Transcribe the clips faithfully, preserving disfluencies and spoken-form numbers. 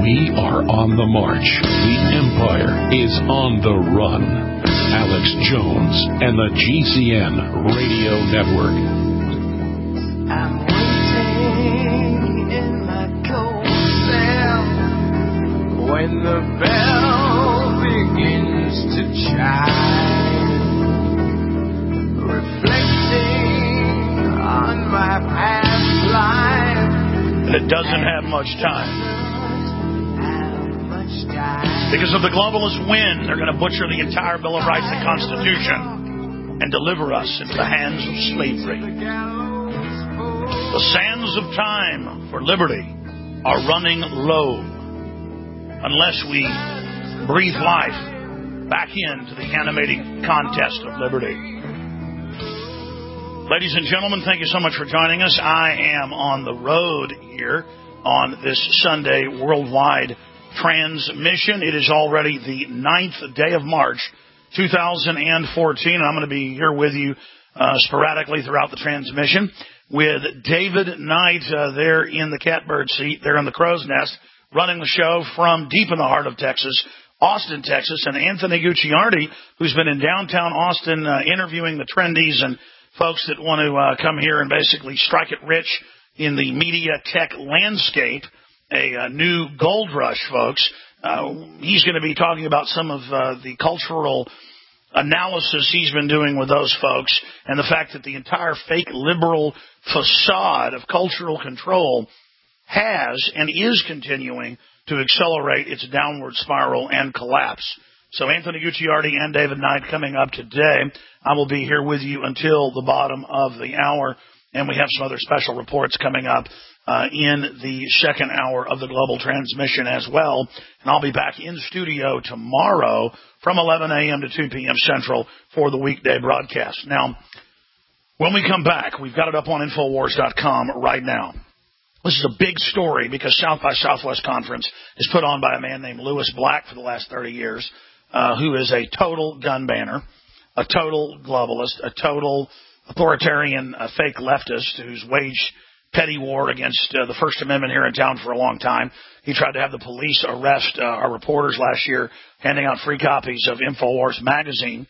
We are on the march. The Empire is on the run. Alex Jones and the G C N Radio Network. I'm waiting in my cold cell when the bell begins to chime, reflecting on my past life. And it doesn't have much time. Because of the globalist win, they're going to butcher the entire Bill of Rights and Constitution and deliver us into the hands of slavery. The sands of time for liberty are running low unless we breathe life back into the animating contest of liberty. Ladies and gentlemen, thank you so much for joining us. I am on the road here on this Sunday worldwide transmission. It is already the ninth day of March, two thousand fourteen, and I'm going to be here with you uh, sporadically throughout the transmission with David Knight uh, there in the catbird seat, there in the crow's nest, running the show from deep in the heart of Texas, Austin, Texas, and Anthony Gucciardi, who's been in downtown Austin uh, interviewing the trendies and folks that want to uh, come here and basically strike it rich in the media tech landscape. A, a new gold rush, folks. Uh, he's going to be talking about some of uh, the cultural analysis he's been doing with those folks and the fact that the entire fake liberal facade of cultural control has and is continuing to accelerate its downward spiral and collapse. So Anthony Gucciardi and David Knight coming up today. I will be here with you until the bottom of the hour, and we have some other special reports coming up Uh, in the second hour of the global transmission as well. And I'll be back in studio tomorrow from eleven a.m. to two p.m. Central for the weekday broadcast. Now, when we come back, we've got it up on Infowars dot com right now. This is a big story because South by Southwest Conference is put on by a man named Lewis Black for the last thirty years, uh, who is a total gun banner, a total globalist, a total authoritarian uh, fake leftist who's waged petty war against uh, the First Amendment here in town for a long time. He tried to have the police arrest uh, our reporters last year, handing out free copies of InfoWars magazine.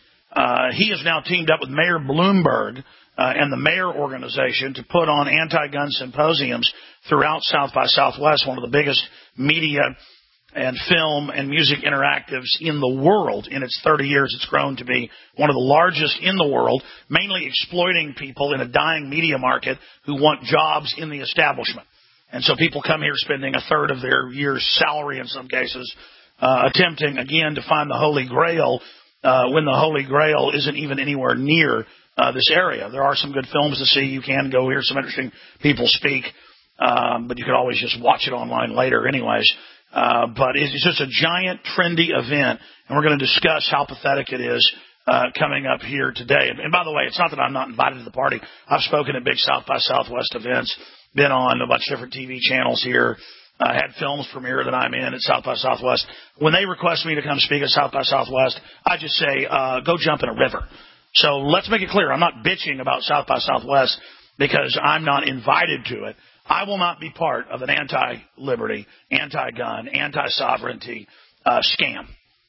Uh, he has now teamed up with Mayor Bloomberg uh, and the Mayor Organization to put on anti-gun symposiums throughout South by Southwest, one of the biggest media and film and music interactives in the world. In its thirty years, it's grown to be one of the largest in the world, mainly exploiting people in a dying media market who want jobs in the establishment. And so people come here spending a third of their year's salary in some cases, uh, attempting, again, to find the Holy Grail uh, when the Holy Grail isn't even anywhere near uh, this area. There are some good films to see. You can go hear some interesting people speak, um, but you could always just watch it online later anyways. Uh, but it's just a giant, trendy event, and we're going to discuss how pathetic it is uh, coming up here today. And, and by the way, it's not that I'm not invited to the party. I've spoken at big South by Southwest events, been on a bunch of different T V channels here, uh, had films premiere that I'm in at South by Southwest. When they request me to come speak at South by Southwest, I just say, uh, go jump in a river. So let's make it clear, I'm not bitching about South by Southwest because I'm not invited to it. I will not be part of an anti-liberty, anti-gun, anti-sovereignty uh, scam.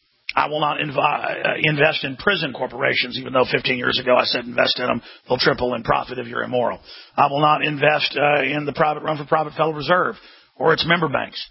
I will not invi- uh, invest in prison corporations, even though fifteen years ago I said invest in them. They'll triple in profit if you're immoral. I will not invest uh, in the private run-for-profit Federal Reserve or its member banks.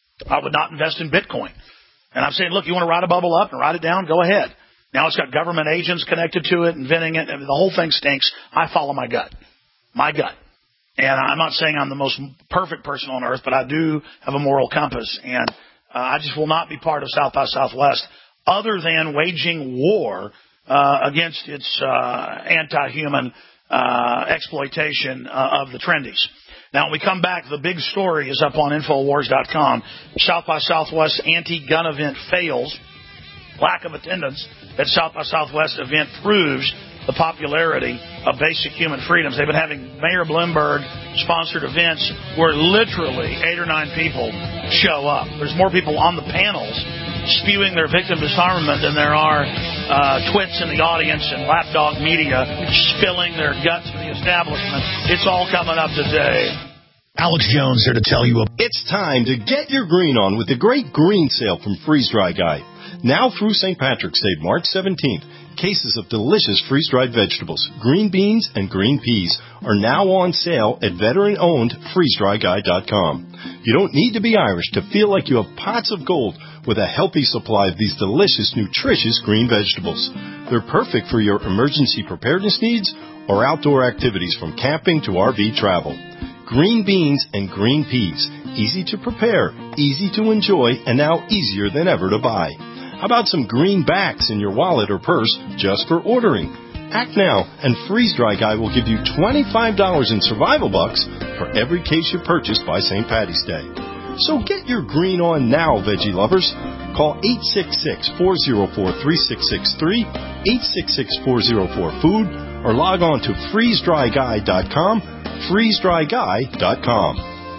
I would not invest in Bitcoin. And I'm saying, look, you want to ride a bubble up and ride it down? Go ahead. Now it's got government agents connected to it, inventing it. I mean, the whole thing stinks. I follow my gut. My gut. And I'm not saying I'm the most perfect person on earth, but I do have a moral compass. And uh, I just will not be part of South by Southwest other than waging war uh, against its uh, anti-human uh, exploitation uh, of the trendies. Now, when we come back, the big story is up on Infowars dot com. South by Southwest anti-gun event fails. Lack of attendance at South by Southwest event proves the popularity of basic human freedoms. They've been having Mayor Bloomberg-sponsored events where literally eight or nine people show up. There's more people on the panels spewing their victim disarmament than there are uh, twits in the audience and lapdog media spilling their guts for the establishment. It's all coming up today. Alex Jones here to tell you. It's time to get your green on with the great green sale from Freeze Dry Guy. Now through Saint Patrick's Day, March seventeenth, cases of delicious freeze-dried vegetables, green beans, and green peas are now on sale at veteran-owned freeze dry guy dot com. You don't need to be Irish to feel like you have pots of gold with a healthy supply of these delicious, nutritious green vegetables. They're perfect for your emergency preparedness needs or outdoor activities from camping to R V travel. Green beans and green peas, easy to prepare, easy to enjoy, and now easier than ever to buy. How about some greenbacks in your wallet or purse just for ordering? Act now, and Freeze Dry Guy will give you twenty-five dollars in survival bucks for every case you purchase by Saint Patty's Day. So get your green on now, veggie lovers. Call eight six six, four oh four, three six six three, eight six six, four oh four, food, or log on to freeze dry guy dot com, freeze dry guy dot com.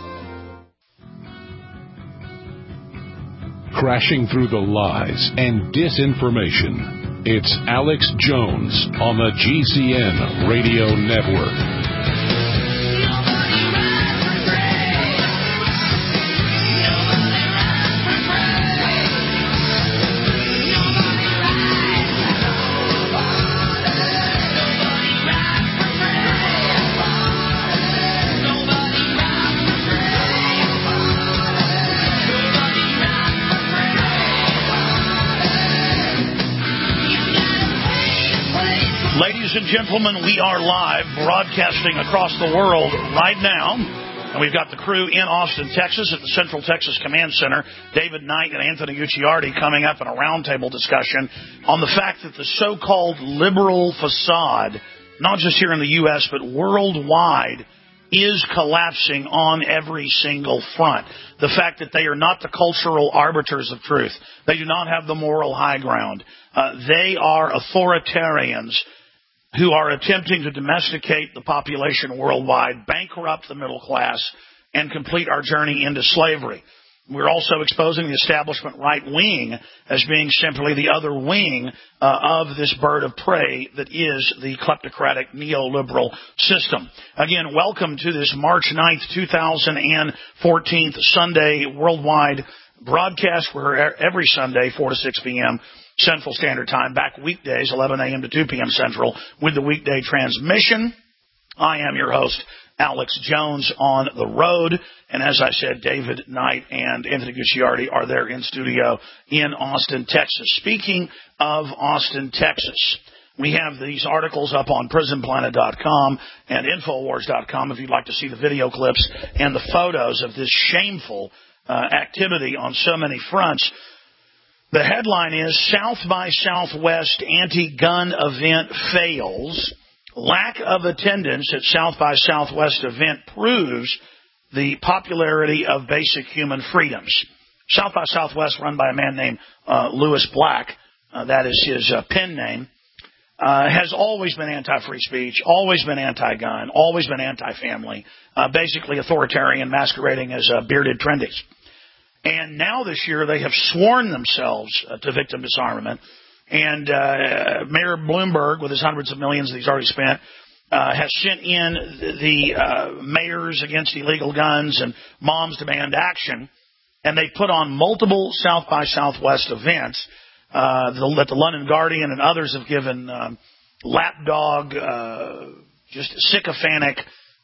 Crashing through the lies and disinformation, it's Alex Jones on the G C N Radio Network. Ladies and gentlemen, we are live broadcasting across the world right now. And we've got the crew in Austin, Texas at the Central Texas Command Center. David Knight and Anthony Gucciardi coming up in a roundtable discussion on the fact that the so-called liberal facade, not just here in the U S, but worldwide, is collapsing on every single front. The fact that they are not the cultural arbiters of truth. They do not have the moral high ground. Uh, they are authoritarians who are attempting to domesticate the population worldwide, bankrupt the middle class, and complete our journey into slavery. We're also exposing the establishment right wing as being simply the other wing uh, of this bird of prey that is the kleptocratic neoliberal system. Again, welcome to this March ninth, two thousand fourteen Sunday worldwide broadcast. We're every Sunday, four to six p.m. Central Standard Time, back weekdays, eleven a.m. to two p.m. Central, with the weekday transmission. I am your host, Alex Jones, on the road. And as I said, David Knight and Anthony Gucciardi are there in studio in Austin, Texas. Speaking of Austin, Texas, we have these articles up on prison planet dot com and infowars dot com if you'd like to see the video clips and the photos of this shameful uh, activity on so many fronts. The headline is, South by Southwest anti-gun event fails. Lack of attendance at South by Southwest event proves the popularity of basic human freedoms. South by Southwest, run by a man named uh, Lewis Black, uh, that is his uh, pen name, uh, has always been anti-free speech, always been anti-gun, always been anti-family, uh, basically authoritarian, masquerading as uh, bearded trendies. And now this year they have sworn themselves uh, to victim disarmament. And uh, Mayor Bloomberg, with his hundreds of millions that he's already spent, uh, has sent in the uh, mayors against illegal guns and Moms Demand Action. And they put on multiple South by Southwest events uh, that the London Guardian and others have given um, lapdog, uh, just sycophantic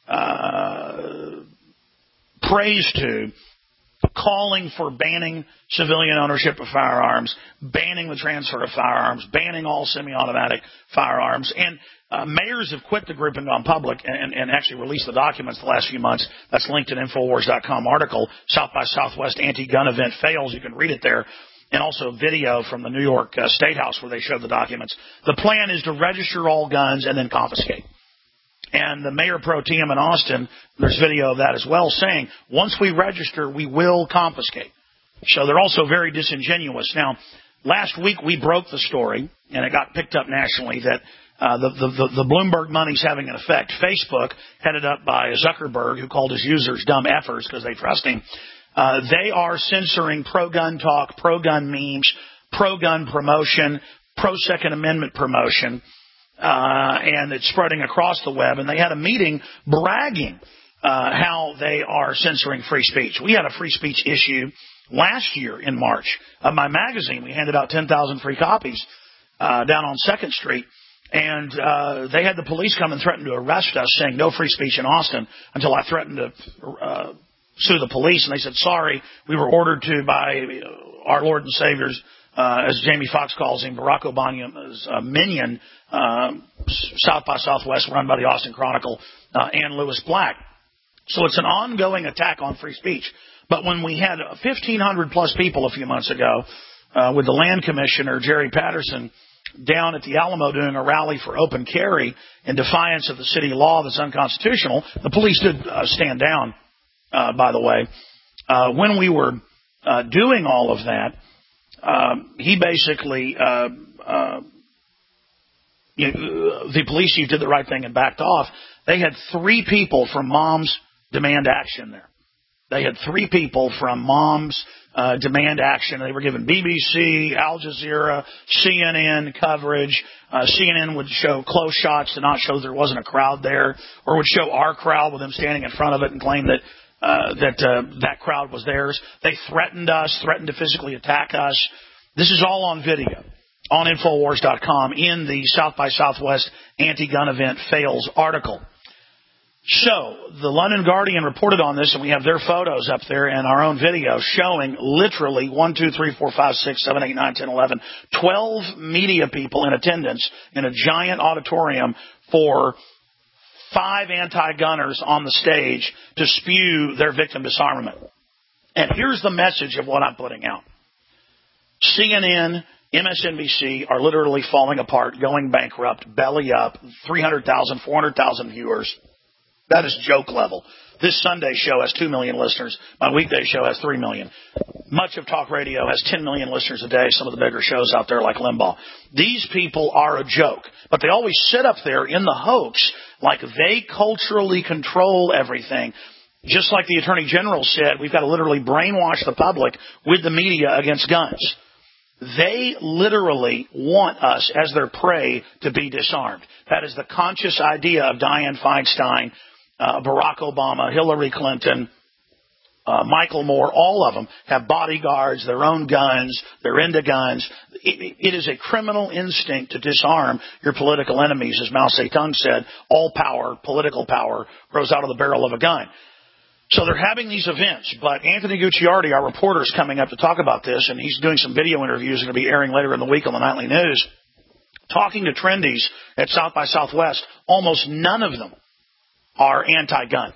uh, praise to, calling for banning civilian ownership of firearms, banning the transfer of firearms, banning all semi-automatic firearms. And uh, mayors have quit the group and gone public and, and actually released the documents the last few months. That's linked in infowars dot com article, South by Southwest anti-gun event fails. You can read it there. And also video from the New York uh, State House where they showed the documents. The plan is to register all guns and then confiscate. And the mayor pro tem in Austin, there's video of that as well, saying, once we register, we will confiscate. So they're also very disingenuous. Now, last week we broke the story, and it got picked up nationally, that uh, the, the, the Bloomberg money's having an effect. Facebook, headed up by Zuckerberg, who called his users dumb effers because they trust him, uh, they are censoring pro-gun talk, pro-gun memes, pro-gun promotion, pro-Second Amendment promotion. Uh, and it's spreading across the web. And they had a meeting bragging uh, uh, how they are censoring free speech. We had a free speech issue last year in March of my magazine. We handed out ten thousand free copies uh, down on second Street. And uh, they had the police come and threaten to arrest us, saying no free speech in Austin, until I threatened to uh, sue the police. And they said, sorry, we were ordered to by our Lord and Savior's, uh, as Jamie Foxx calls him, Barack Obama's uh, minion, uh, South by Southwest, run by the Austin Chronicle, uh, and Lewis Black. So it's an ongoing attack on free speech. But when we had fifteen hundred plus people a few months ago uh, with the land commissioner, Jerry Patterson, down at the Alamo doing a rally for open carry in defiance of the city law that's unconstitutional, the police did uh, stand down, uh, by the way. Uh, when we were uh, doing all of that, uh, he basically, uh, uh, you know, the police chief did the right thing and backed off. They had three people from Moms Demand Action there. They had three people from Moms uh, Demand Action. They were given B B C, Al Jazeera, C N N coverage. Uh, C N N would show close shots to not show there wasn't a crowd there, or would show our crowd with them standing in front of it and claim that uh, that uh, that crowd was theirs. They threatened us, threatened to physically attack us. This is all on video on Infowars dot com in the South by Southwest anti-gun event fails article. So, the London Guardian reported on this, and we have their photos up there and our own video showing literally one, two, three, four, five, six, seven, eight, nine, ten, eleven, twelve media people in attendance in a giant auditorium for five anti-gunners on the stage to spew their victim disarmament. And here's the message of what I'm putting out. C N N, M S N B C are literally falling apart, going bankrupt, belly up, three hundred thousand, four hundred thousand viewers. That is joke level. This Sunday show has two million listeners. My weekday show has three million. Much of talk radio has ten million listeners a day, some of the bigger shows out there like Limbaugh. These people are a joke, but they always sit up there in the hoax like they culturally control everything. Just like the Attorney General said, we've got to literally brainwash the public with the media against guns. They literally want us as their prey to be disarmed. That is the conscious idea of Dianne Feinstein, Uh, Barack Obama, Hillary Clinton, uh, Michael Moore, all of them have bodyguards, their own guns, they're into guns. It, it is a criminal instinct to disarm your political enemies. As Mao Zedong said, all power, political power, grows out of the barrel of a gun. So they're having these events, but Anthony Gucciardi, our reporter, is coming up to talk about this, and he's doing some video interviews that are going to be airing later in the week on the Nightly News. Talking to trendies at South by Southwest, almost none of them are anti-gun.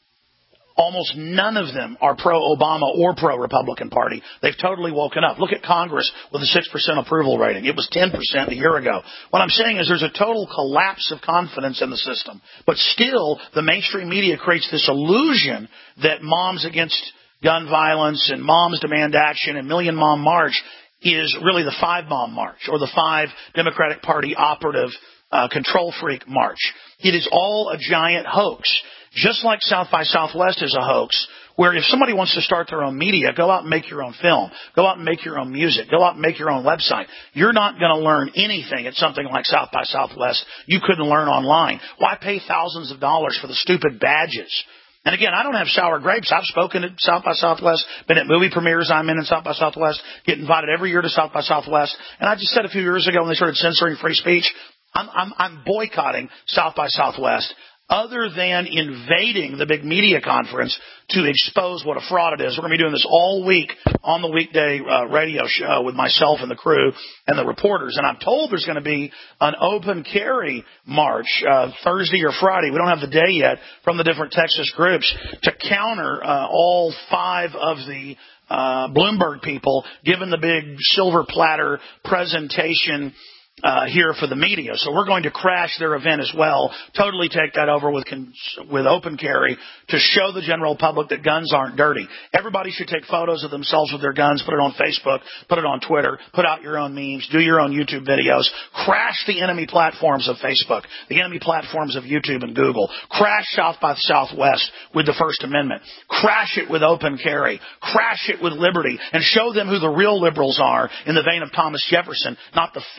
Almost none of them are pro-Obama or pro-Republican Party. They've totally woken up. Look at Congress with a six percent approval rating. It was ten percent a year ago. What I'm saying is there's a total collapse of confidence in the system. But still, the mainstream media creates this illusion that Moms Against Gun Violence and Moms Demand Action and Million Mom March is really the Five Mom March or the Five Democratic Party Operative uh, Control Freak March. It is all a giant hoax. Just like South by Southwest is a hoax, where if somebody wants to start their own media, go out and make your own film. Go out and make your own music. Go out and make your own website. You're not going to learn anything at something like South by Southwest you couldn't learn online. Why pay thousands of dollars for the stupid badges? And again, I don't have sour grapes. I've spoken at South by Southwest, been at movie premieres I'm in at South by Southwest, get invited every year to South by Southwest. And I just said a few years ago when they started censoring free speech, I'm, I'm, I'm boycotting South by Southwest, other than invading the big media conference to expose what a fraud it is. We're going to be doing this all week on the weekday uh, radio show with myself and the crew and the reporters. And I'm told there's going to be an open carry march uh, Thursday or Friday. We don't have the day yet from the different Texas groups to counter uh, all five of the uh, Bloomberg people, given the big silver platter presentation Uh, here for the media. So we're going to crash their event as well, totally take that over with con- with open carry to show the general public that guns aren't dirty. Everybody should take photos of themselves with their guns, put it on Facebook, put it on Twitter, put out your own memes, do your own YouTube videos, crash the enemy platforms of Facebook, the enemy platforms of YouTube and Google, crash South by Southwest with the First Amendment, crash it with open carry, crash it with liberty, and show them who the real liberals are in the vein of Thomas Jefferson, not the fake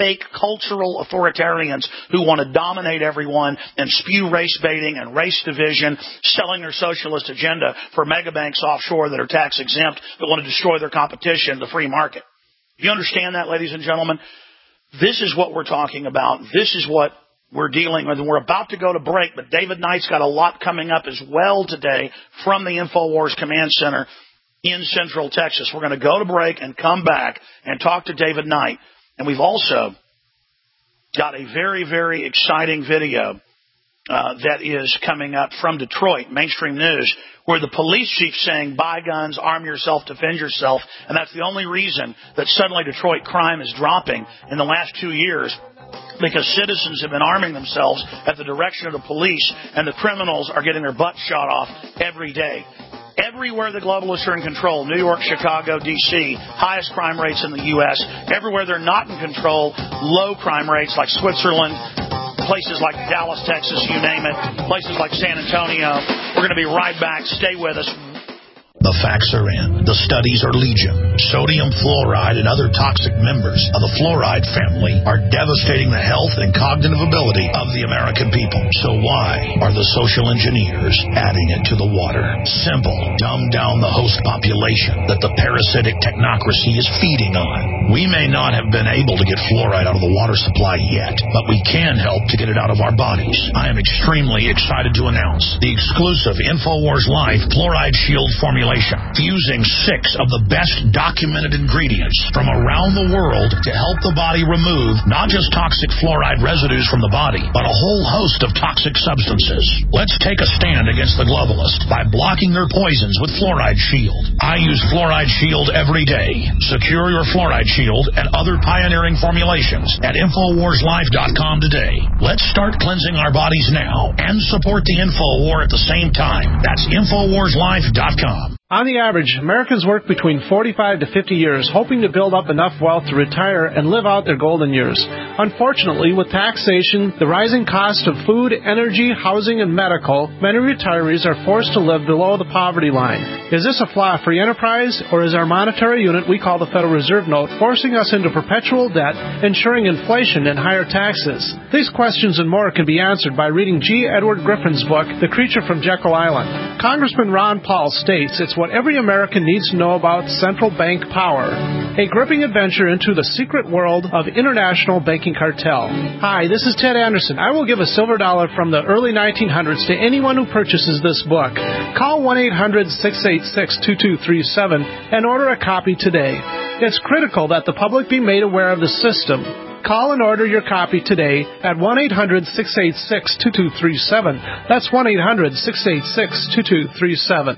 cultural authoritarians who want to dominate everyone and spew race baiting and race division, selling their socialist agenda for mega banks offshore that are tax exempt that want to destroy their competition, the free market. You understand that, ladies and gentlemen? This is what we're talking about. This is what we're dealing with. And we're about to go to break, but David Knight's got a lot coming up as well today from the InfoWars Command Center in Central Texas. We're going to go to break and come back and talk to David Knight. And we've also got a very, very exciting video uh, that is coming up from Detroit, mainstream news, where the police chief saying, buy guns, arm yourself, defend yourself. And that's the only reason that suddenly Detroit crime is dropping in the last two years, because citizens have been arming themselves at the direction of the police, and the criminals are getting their butts shot off every day. Everywhere the globalists are in control, New York, Chicago, D C, highest crime rates in the U S Everywhere they're not in control, low crime rates like Switzerland, places like Dallas, Texas, you name it, places like San Antonio. We're going to be right back. Stay with us. The facts are in. The studies are legion. Sodium fluoride and other toxic members of the fluoride family are devastating the health and cognitive ability of the American people. So why are the social engineers adding it to the water? Simple. Dumb down the host population that the parasitic technocracy is feeding on. We may not have been able to get fluoride out of the water supply yet, but we can help to get it out of our bodies. I am extremely excited to announce the exclusive InfoWars Life Fluoride Shield formula, fusing six of the best documented ingredients from around the world to help the body remove not just toxic fluoride residues from the body, but a whole host of toxic substances. Let's take a stand against the globalists by blocking their poisons with Fluoride Shield. I use Fluoride Shield every day. Secure your Fluoride Shield and other pioneering formulations at Infowars Life dot com today. Let's start cleansing our bodies now and support the InfoWar at the same time. That's Infowars Life dot com. On the average, Americans work between forty-five to fifty years, hoping to build up enough wealth to retire and live out their golden years. Unfortunately, with taxation, the rising cost of food, energy, housing, and medical, many retirees are forced to live below the poverty line. Is this a flaw-free enterprise, or is our monetary unit we call the Federal Reserve Note forcing us into perpetual debt, ensuring inflation and higher taxes? These questions and more can be answered by reading G. Edward Griffin's book, The Creature from Jekyll Island. Congressman Ron Paul states it's what every American needs to know about central bank power. A gripping adventure into the secret world of international banking cartel. Hi, this is Ted Anderson. I will give a silver dollar from the early nineteen hundreds to anyone who purchases this book. Call one eight hundred six eight six two two three seven and order a copy today. It's critical that the public be made aware of the system. Call and order your copy today at one eight hundred six eight six two two three seven. That's one eight hundred six eight six two two three seven.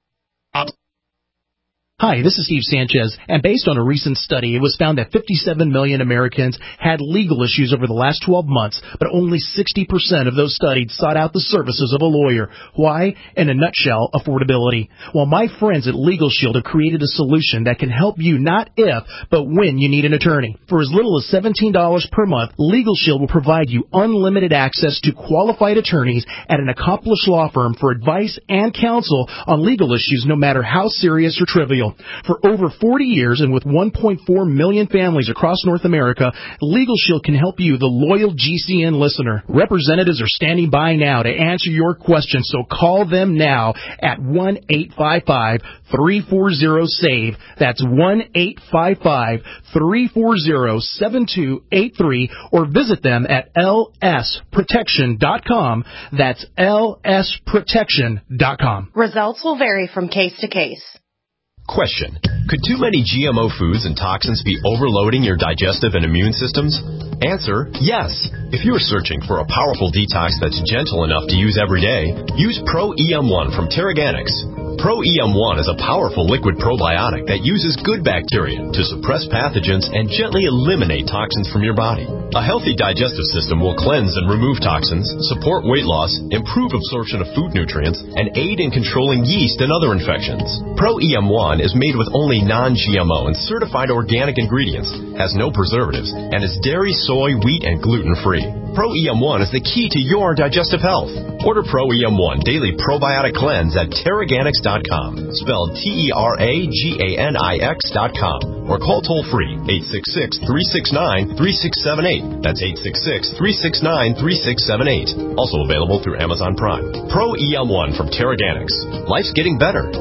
Hi, this is Steve Sanchez, and based on a recent study, it was found that fifty-seven million Americans had legal issues over the last twelve months, but only sixty percent of those studied sought out the services of a lawyer. Why? In a nutshell, affordability. Well, my friends at Legal Shield have created a solution that can help you not if, but when you need an attorney. For as little as seventeen dollars per month, Legal Shield will provide you unlimited access to qualified attorneys at an accomplished law firm for advice and counsel on legal issues, no matter how serious or trivial. For over forty years and with one point four million families across North America, Legal Shield can help you, the loyal G C N listener. Representatives are standing by now to answer your questions, so call them now at one eight five five three four zero SAVE. That's one eight five five three four zero seven two eight three, or visit them at L S protection dot com. That's L S protection dot com. Results will vary from case to case. Question. Could too many G M O foods and toxins be overloading your digestive and immune systems? Answer, yes. If you are searching for a powerful detox that's gentle enough to use every day, use Pro E M one from Terraganics. Pro E M one is a powerful liquid probiotic that uses good bacteria to suppress pathogens and gently eliminate toxins from your body. A healthy digestive system will cleanse and remove toxins, support weight loss, improve absorption of food nutrients, and aid in controlling yeast and other infections. Pro E M one is made with only non-G M O and certified organic ingredients, has no preservatives, and is dairy, soy, wheat, and gluten-free. Pro E M one is the key to your digestive health. Order Pro E M one Daily Probiotic Cleanse at Terraganics dot com, spelled T E R A G A N I X dot com, or call toll-free eight six six, three six nine, three six seven eight. That's eight six six, three six nine, three six seven eight. Also available through Amazon Prime. Pro E M one from Terraganics. Life's getting better.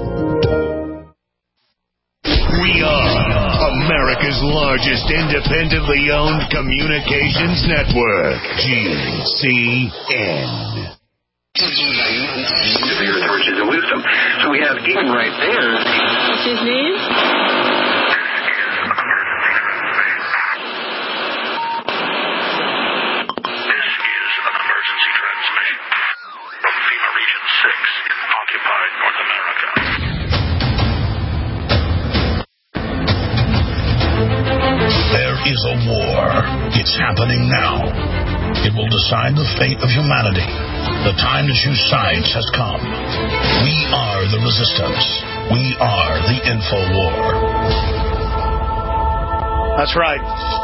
We are America's largest independently owned communications network, G C N. Riches and wisdom. So we have Eden right there. What's his name? This is an emergency transmission from FEMA Region six in occupied North America. There is a war. It's happening now. It will decide the fate of humanity. The time to choose sides has come. We are the resistance. We are the info war. That's right.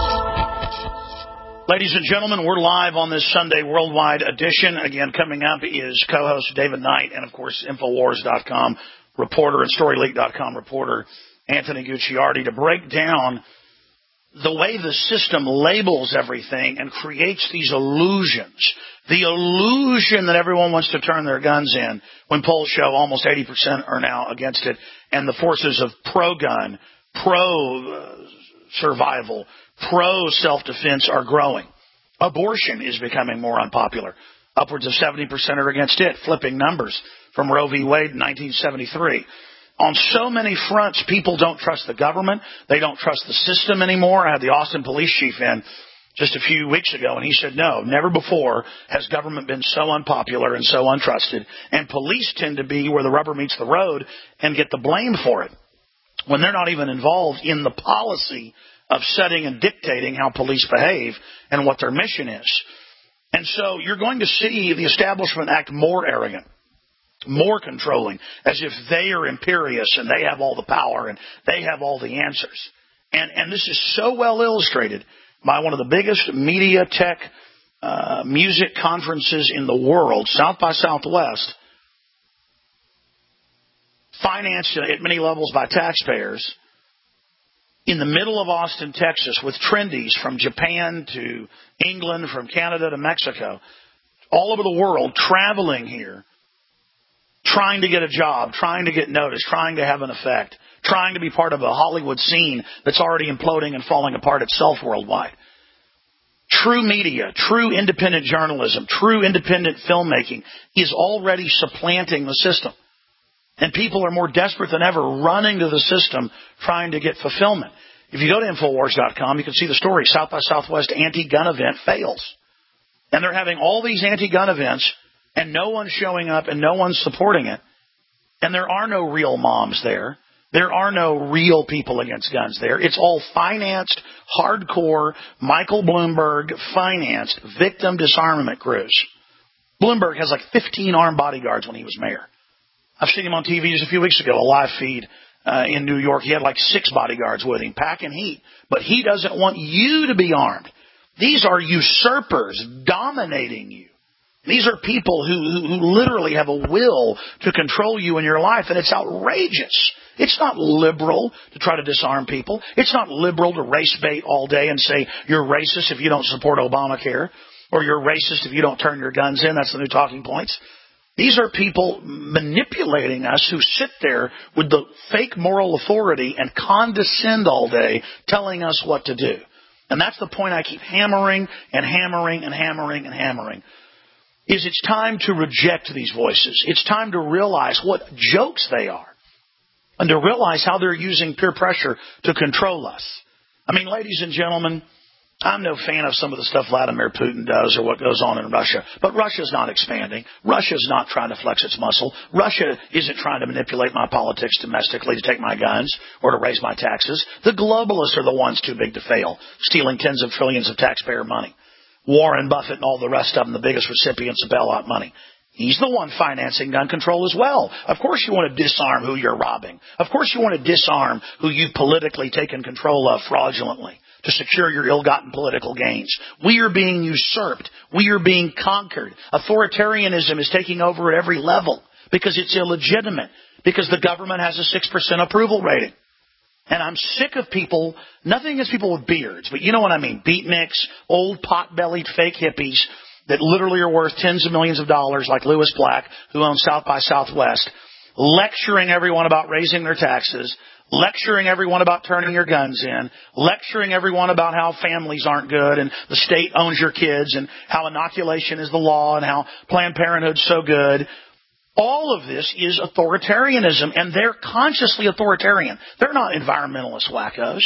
Ladies and gentlemen, we're live on this Sunday Worldwide edition. Again, coming up is co-host David Knight and, of course, Infowars dot com reporter and StoryLeak dot com reporter Anthony Gucciardi to break down the way the system labels everything and creates these illusions. The illusion that everyone wants to turn their guns in when polls show almost eighty percent are now against it, and the forces of pro-gun, pro-survival, pro-self-defense are growing. Abortion is becoming more unpopular. Upwards of seventy percent are against it, flipping numbers from Roe v. Wade in nineteen seventy-three. On so many fronts, people don't trust the government. They don't trust the system anymore. I had the Austin police chief in just a few weeks ago, and he said, no, never before has government been so unpopular and so untrusted. And police tend to be where the rubber meets the road and get the blame for it when they're not even involved in the policy of setting and dictating how police behave and what their mission is. And so you're going to see the establishment act more arrogant, more controlling, as if they are imperious and they have all the power and they have all the answers. And and this is so well illustrated by one of the biggest media tech uh, music conferences in the world, South by Southwest, financed at many levels by taxpayers, in the middle of Austin, Texas, with trendies from Japan to England, from Canada to Mexico, all over the world, traveling here, trying to get a job, trying to get noticed, trying to have an effect, trying to be part of a Hollywood scene that's already imploding and falling apart itself worldwide. True media, true independent journalism, true independent filmmaking is already supplanting the system. And people are more desperate than ever running to the system trying to get fulfillment. If you go to Infowars dot com, you can see the story. South by Southwest anti-gun event fails. And they're having all these anti-gun events, and no one's showing up and no one's supporting it. And there are no real moms there. There are no real people against guns there. It's all financed, hardcore, Michael Bloomberg financed victim disarmament crews. Bloomberg has like fifteen armed bodyguards when he was mayor. I've seen him on T V just a few weeks ago, a live feed uh, in New York. He had like six bodyguards with him, packing heat. But he doesn't want you to be armed. These are usurpers dominating you. These are people who, who, who literally have a will to control you in your life, and it's outrageous. It's not liberal to try to disarm people. It's not liberal to race bait all day and say you're racist if you don't support Obamacare, or you're racist if you don't turn your guns in. That's the new talking points. These are people manipulating us who sit there with the fake moral authority and condescend all day telling us what to do. And that's the point I keep hammering and hammering and hammering and hammering. Is it's time to reject these voices. It's time to realize what jokes they are and to realize how they're using peer pressure to control us. I mean, ladies and gentlemen, I'm no fan of some of the stuff Vladimir Putin does or what goes on in Russia, but Russia's not expanding. Russia's not trying to flex its muscle. Russia isn't trying to manipulate my politics domestically to take my guns or to raise my taxes. The globalists are the ones too big to fail, stealing tens of trillions of taxpayer money. Warren Buffett and all the rest of them, the biggest recipients of bailout money. He's the one financing gun control as well. Of course you want to disarm who you're robbing. Of course you want to disarm who you've politically taken control of fraudulently to secure your ill-gotten political gains. We are being usurped. We are being conquered. Authoritarianism is taking over at every level because it's illegitimate, because the government has a six percent approval rating. And I'm sick of people, nothing against people with beards, but you know what I mean, beatniks, old pot-bellied fake hippies that literally are worth tens of millions of dollars, like Lewis Black, who owns South by Southwest, lecturing everyone about raising their taxes, lecturing everyone about turning your guns in, lecturing everyone about how families aren't good and the state owns your kids and how inoculation is the law and how Planned Parenthood's so good. All of this is authoritarianism, and they're consciously authoritarian. They're not environmentalist wackos.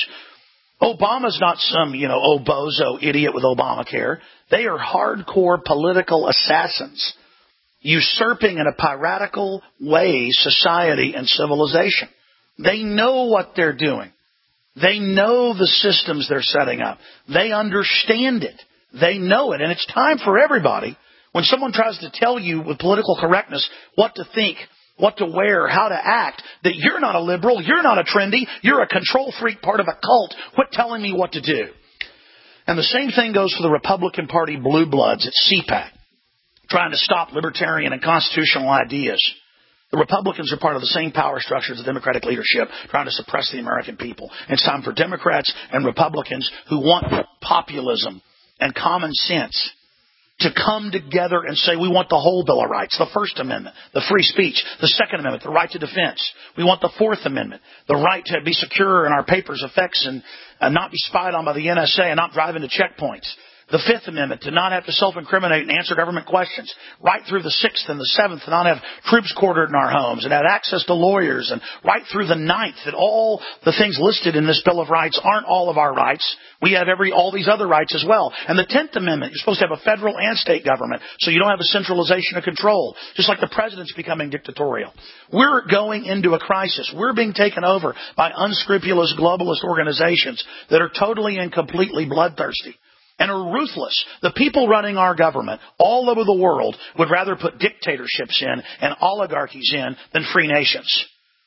Obama's not some, you know, oh, bozo idiot with Obamacare. They are hardcore political assassins, usurping in a piratical way society and civilization. They know what they're doing. They know the systems they're setting up. They understand it. They know it. And it's time for everybody, when someone tries to tell you with political correctness what to think, what to wear, how to act, that you're not a liberal, you're not a trendy, you're a control freak part of a cult, quit telling me what to do. And the same thing goes for the Republican Party blue bloods at C PAC, trying to stop libertarian and constitutional ideas. The Republicans are part of the same power structure as the Democratic leadership, trying to suppress the American people. It's time for Democrats and Republicans who want populism and common sense to come together and say we want the whole Bill of Rights, the First Amendment, the free speech, the Second Amendment, the right to defense. We want the Fourth Amendment, the right to be secure in our papers, effects, and uh, not be spied on by the N S A and not drive into checkpoints. The Fifth Amendment, to not have to self-incriminate and answer government questions. Right through the Sixth and the Seventh, to not have troops quartered in our homes and have access to lawyers. And right through the Ninth, that all the things listed in this Bill of Rights aren't all of our rights. We have every all these other rights as well. And the Tenth Amendment, you're supposed to have a federal and state government, so you don't have a centralization of control, just like the president's becoming dictatorial. We're going into a crisis. We're being taken over by unscrupulous globalist organizations that are totally and completely bloodthirsty and are ruthless. The people running our government all over the world would rather put dictatorships in and oligarchies in than free nations.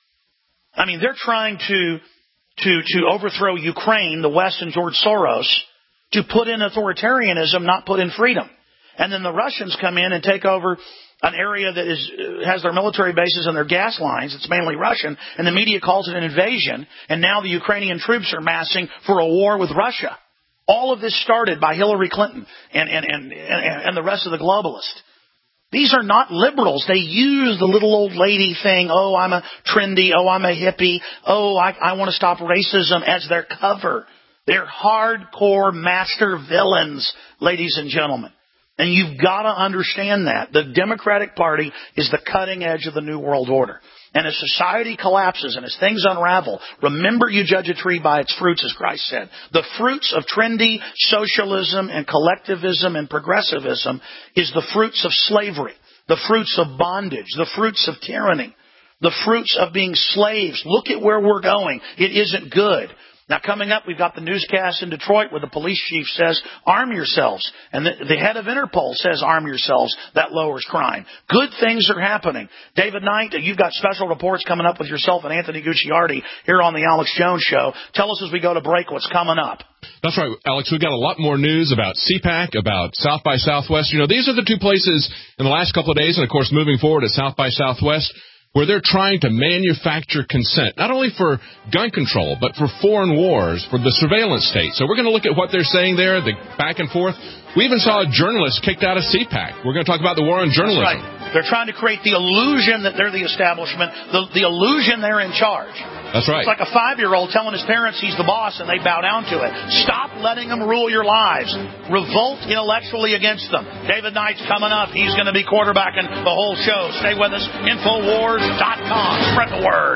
I mean, they're trying to to to overthrow Ukraine, the West and George Soros, to put in authoritarianism, not put in freedom. And then the Russians come in and take over an area that is has their military bases and their gas lines. It's mainly Russian, and the media calls it an invasion. And now the Ukrainian troops are massing for a war with Russia. All of this started by Hillary Clinton and, and, and, and, and the rest of the globalists. These are not liberals. They use the little old lady thing, oh, I'm a trendy, oh, I'm a hippie, oh, I, I want to stop racism, as their cover. They're hardcore master villains, ladies and gentlemen. And you've got to understand that. The Democratic Party is the cutting edge of the New World Order. And as society collapses and as things unravel, remember you judge a tree by its fruits, as Christ said. The fruits of trendy socialism and collectivism and progressivism is the fruits of slavery, the fruits of bondage, the fruits of tyranny, the fruits of being slaves. Look at where we're going. It isn't good. Now, coming up, we've got the newscast in Detroit where the police chief says, arm yourselves. And the, the head of Interpol says, arm yourselves. That lowers crime. Good things are happening. David Knight, you've got special reports coming up with yourself and Anthony Gucciardi here on the Alex Jones Show. Tell us as we go to break what's coming up. That's right, Alex. We've got a lot more news about C PAC, about South by Southwest. You know, these are the two places in the last couple of days, and, of course, moving forward at South by Southwest, where they're trying to manufacture consent, not only for gun control, but for foreign wars, for the surveillance state. So we're going to look at what they're saying there, the back and forth. We even saw a journalist kicked out of C PAC. We're going to talk about the war on journalism. That's right. They're trying to create the illusion that they're the establishment, the, the illusion they're in charge. That's right. It's like a five-year-old telling his parents he's the boss and they bow down to it. Stop letting them rule your lives. Revolt intellectually against them. David Knight's coming up. He's going to be quarterbacking the whole show. Stay with us. Infowars dot com. Spread the word.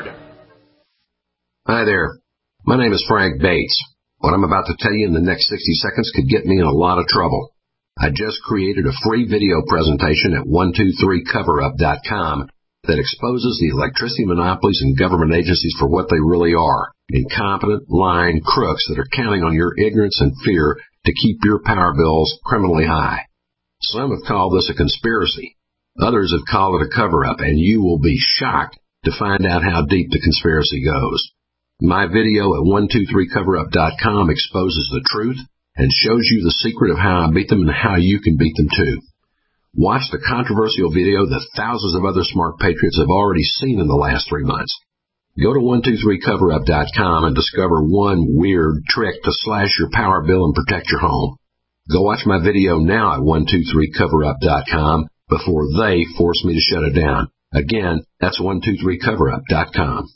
Hi there. My name is Frank Bates. What I'm about to tell you in the next sixty seconds could get me in a lot of trouble. I just created a free video presentation at one two three cover up dot com that exposes the electricity monopolies and government agencies for what they really are, incompetent, lying crooks that are counting on your ignorance and fear to keep your power bills criminally high. Some have called this a conspiracy. Others have called it a cover-up, and you will be shocked to find out how deep the conspiracy goes. My video at one two three cover up dot com exposes the truth and shows you the secret of how I beat them and how you can beat them too. Watch the controversial video that thousands of other smart patriots have already seen in the last three months. Go to one two three cover up dot com and discover one weird trick to slash your power bill and protect your home. Go watch my video now at one two three cover up dot com before they force me to shut it down. Again, that's one two three cover up dot com.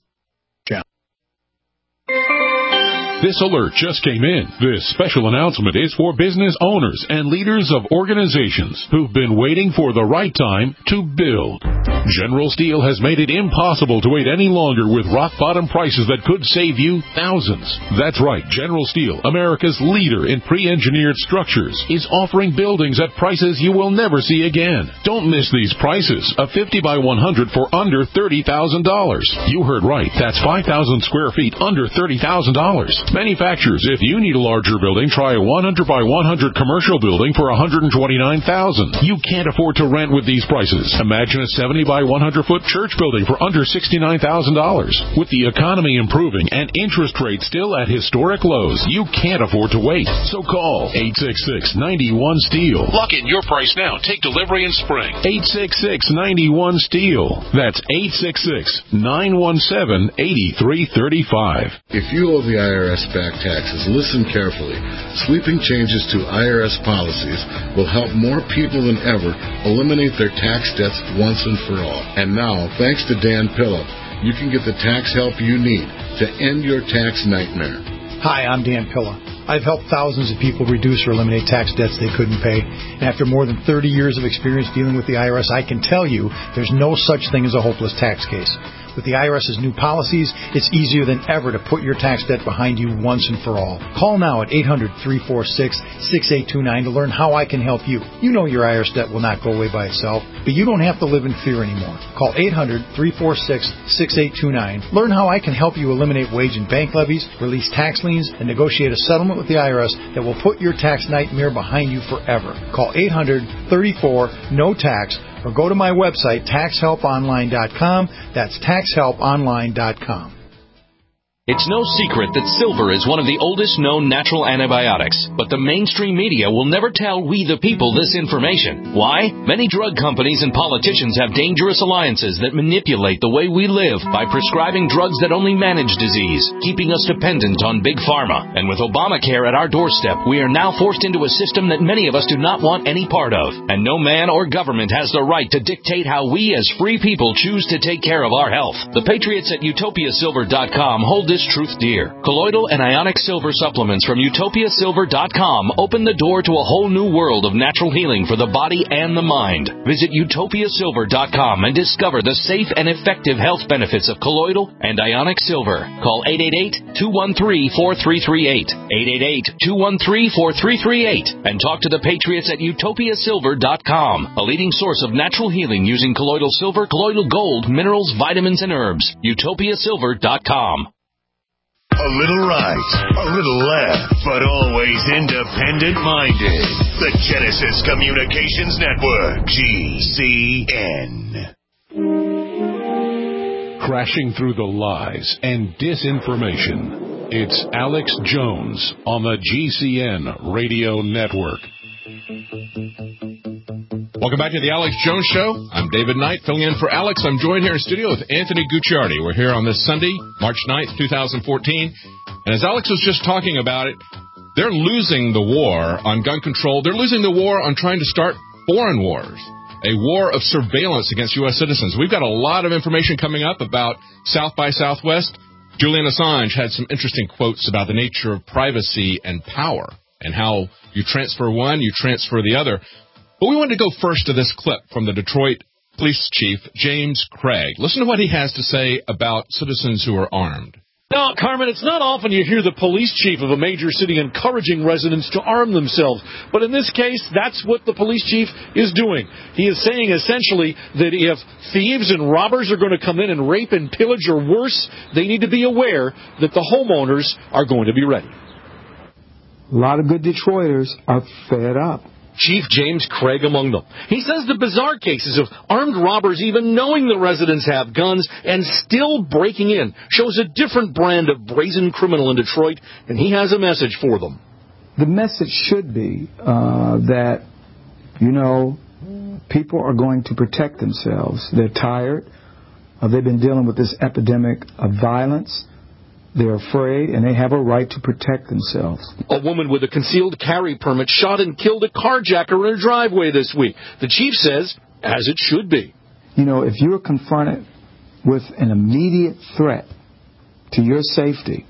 This alert just came in. This special announcement is for business owners and leaders of organizations who've been waiting for the right time to build. General Steel has made it impossible to wait any longer with rock-bottom prices that could save you thousands. That's right. General Steel, America's leader in pre-engineered structures, is offering buildings at prices you will never see again. Don't miss these prices. A fifty by one hundred for under thirty thousand dollars. You heard right. That's five thousand square feet under thirty thousand dollars. Manufacturers, if you need a larger building, try a one hundred by one hundred commercial building for one hundred twenty-nine thousand dollars. You can't afford to rent with these prices. Imagine a seventy by one hundred foot church building for under sixty-nine thousand dollars. With the economy improving and interest rates still at historic lows, you can't afford to wait. So call eight six six, nine one, STEEL. Lock in your price now. Take delivery in spring. eight six six, nine one, STEEL. That's eight six six, nine one seven, eight three three five. If you owe the I R S back taxes, listen carefully. Sweeping changes to I R S policies will help more people than ever eliminate their tax debts once and for all. And now, thanks to Dan Pilla, you can get the tax help you need to end your tax nightmare. Hi, I'm Dan Pilla. I've helped thousands of people reduce or eliminate tax debts they couldn't pay. And after more than thirty years of experience dealing with the I R S, I can tell you there's no such thing as a hopeless tax case. With the I R S's new policies, it's easier than ever to put your tax debt behind you once and for all. Call now at eight hundred, three four six, six eight two nine to learn how I can help you. You know your I R S debt will not go away by itself, but you don't have to live in fear anymore. Call eight hundred, three four six, six eight two nine. Learn how I can help you eliminate wage and bank levies, release tax liens, and negotiate a settlement with the I R S that will put your tax nightmare behind you forever. Call eight hundred, thirty-four, no tax or go to my website, tax help online dot com. That's tax help online dot com. It's no secret that silver is one of the oldest known natural antibiotics, but the mainstream media will never tell we the people this information. Why? Many drug companies and politicians have dangerous alliances that manipulate the way we live by prescribing drugs that only manage disease, keeping us dependent on big pharma. And with Obamacare at our doorstep, we are now forced into a system that many of us do not want any part of. And no man or government has the right to dictate how we as free people choose to take care of our health. The patriots at utopia silver dot com hold this truth dear. Colloidal and ionic silver supplements from utopia silver dot com open the door to a whole new world of natural healing for the body and the mind. Visit utopia silver dot com and discover the safe and effective health benefits of colloidal and ionic silver. Call eight eight eight, two one three, four three three eight, eight eight eight, two one three, four three three eight, and talk to the patriots at utopia silver dot com, a leading source of natural healing using colloidal silver, colloidal gold, minerals, vitamins, and herbs. utopia silver dot com. A little right, a little left, but always independent-minded. The Genesis Communications Network, G C N. Crashing through the lies and disinformation. It's Alex Jones on the G C N Radio Network. Welcome back to the Alex Jones Show. I'm David Knight, filling in for Alex. I'm joined here in studio with Anthony Gucciardi. We're here on this Sunday, March ninth, twenty fourteen. And as Alex was just talking about it, they're losing the war on gun control. They're losing the war on trying to start foreign wars, a war of surveillance against U S citizens. We've got a lot of information coming up about South by Southwest. Julian Assange had some interesting quotes about the nature of privacy and power and how you transfer one, you transfer the other. But we wanted to go first to this clip from the Detroit Police Chief, James Craig. Listen to what he has to say about citizens who are armed. Now, Carmen, it's not often you hear the police chief of a major city encouraging residents to arm themselves. But in this case, that's what the police chief is doing. He is saying essentially that if thieves and robbers are going to come in and rape and pillage or worse, they need to be aware that the homeowners are going to be ready. A lot of good Detroiters are fed up. Chief James Craig among them. He says the bizarre cases of armed robbers even knowing the residents have guns and still breaking in shows a different brand of brazen criminal in Detroit, and he has a message for them. The message should be uh, that, you know, people are going to protect themselves. They're tired. Uh, they've been dealing with this epidemic of violence. They're afraid, and they have a right to protect themselves. A woman with a concealed carry permit shot and killed a carjacker in her driveway this week. The chief says, as it should be. You know, if you're confronted with an immediate threat to your safety,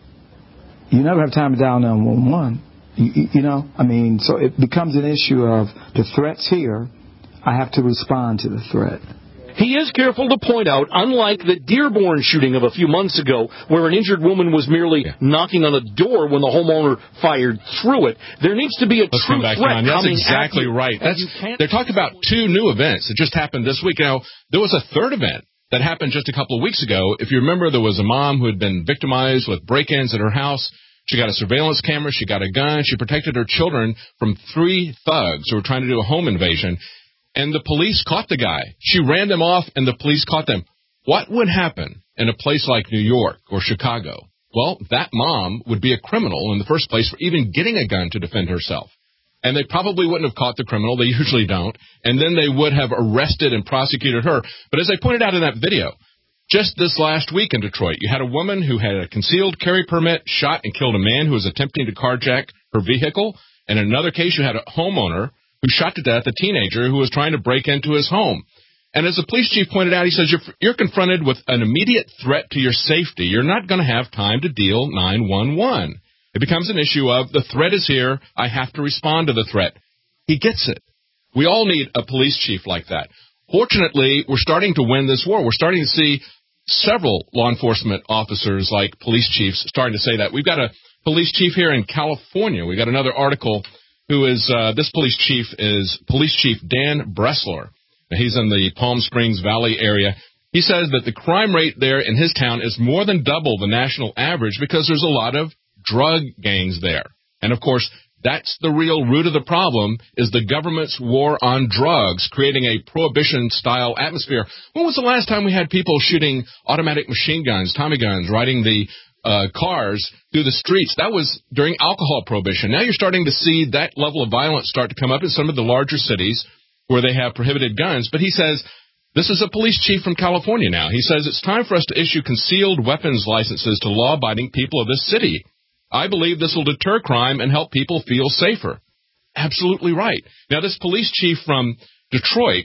you never have time to dial nine one one. You, you know, I mean, so it becomes an issue of the threat's here. I have to respond to the threat. He is careful to point out, unlike the Dearborn shooting of a few months ago, where an injured woman was merely yeah. knocking on a door when the homeowner fired through it, there needs to be a Let's true come back, threat John. That's coming exactly at you. right. That's, they're talking about two new events that just happened this week. Now, there was a third event that happened just a couple of weeks ago. If you remember, there was a mom who had been victimized with break-ins at her house. She got a surveillance camera. She got a gun. She protected her children from three thugs who were trying to do a home invasion. And the police caught the guy. She ran them off, and the police caught them. What would happen in a place like New York or Chicago? Well, that mom would be a criminal in the first place for even getting a gun to defend herself. And they probably wouldn't have caught the criminal. They usually don't. And then they would have arrested and prosecuted her. But as I pointed out in that video, just this last week in Detroit, you had a woman who had a concealed carry permit, shot and killed a man who was attempting to carjack her vehicle. And in another case, you had a homeowner who shot to death a teenager who was trying to break into his home. And as the police chief pointed out, he says, you're, you're confronted with an immediate threat to your safety. You're not going to have time to deal nine one one. It becomes an issue of, the threat is here, I have to respond to the threat. He gets it. We all need a police chief like that. Fortunately, we're starting to win this war. We're starting to see several law enforcement officers like police chiefs starting to say that. We've got a police chief here in California. We've got another article who is, uh, this police chief is Police Chief Dan Bressler. Now, he's in the Palm Springs Valley area. He says that the crime rate there in his town is more than double the national average because there's a lot of drug gangs there. And, of course, that's the real root of the problem, is the government's war on drugs, creating a prohibition-style atmosphere. When was the last time we had people shooting automatic machine guns, Tommy guns, riding the Uh, cars through the streets? That was during alcohol prohibition. Now you're starting to see that level of violence start to come up in some of the larger cities where they have prohibited guns. But he says, this is a police chief from California now. He says, it's time for us to issue concealed weapons licenses to law-abiding people of this city. I believe this will deter crime and help people feel safer. Absolutely right. Now, this police chief from Detroit,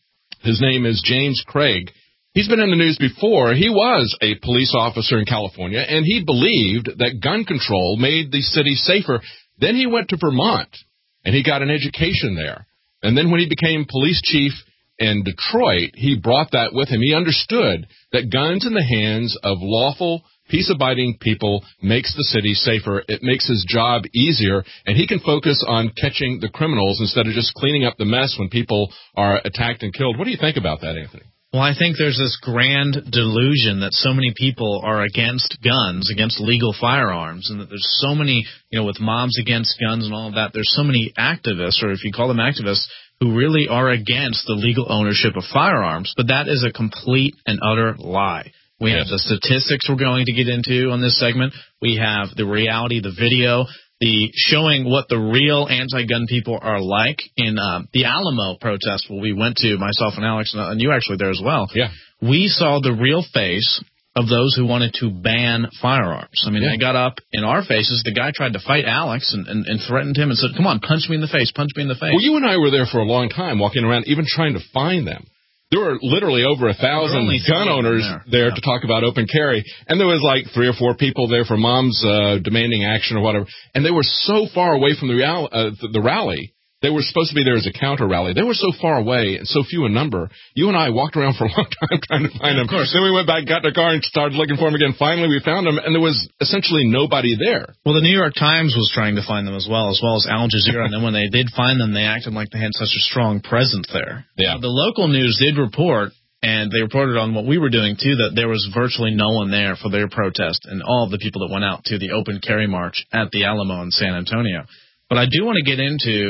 his name is James Craig. He's been in the news before. He was a police officer in California, and he believed that gun control made the city safer. Then he went to Vermont, and he got an education there. And then when he became police chief in Detroit, he brought that with him. He understood that guns in the hands of lawful, peace-abiding people makes the city safer. It makes his job easier, and he can focus on catching the criminals instead of just cleaning up the mess when people are attacked and killed. What do you think about that, Anthony? Well, I think there's this grand delusion that so many people are against guns, against legal firearms, and that there's so many, you know, with Moms Against Guns and all of that, there's so many activists, or if you call them activists, who really are against the legal ownership of firearms. But that is a complete and utter lie. We yes. have the statistics we're going to get into on this segment. We have the reality, the video, the showing what the real anti-gun people are like in uh, the Alamo protest where we went to, myself and Alex, and you actually there as well. Yeah. We saw the real face of those who wanted to ban firearms. I mean, yeah. they got up in our faces. The guy tried to fight Alex and, and, and threatened him and said, come on, punch me in the face, punch me in the face. Well, you and I were there for a long time walking around, even trying to find them. There were literally over a thousand gun owners there, there yeah. to talk about open carry, and there was like three or four people there for Moms uh, demanding action or whatever, and they were so far away from the, real, uh, the, the rally. They were supposed to be there as a counter rally. They were so far away and so few in number. You and I walked around for a long time trying to find them. Of course. Then we went back, got in the car, and started looking for them again. Finally, we found them, and there was essentially nobody there. Well, the New York Times was trying to find them as well, as well as Al Jazeera. And then when they did find them, they acted like they had such a strong presence there. Yeah. The local news did report, and they reported on what we were doing, too, that there was virtually no one there for their protest and all of the people that went out to the open carry march at the Alamo in San Antonio. But I do want to get into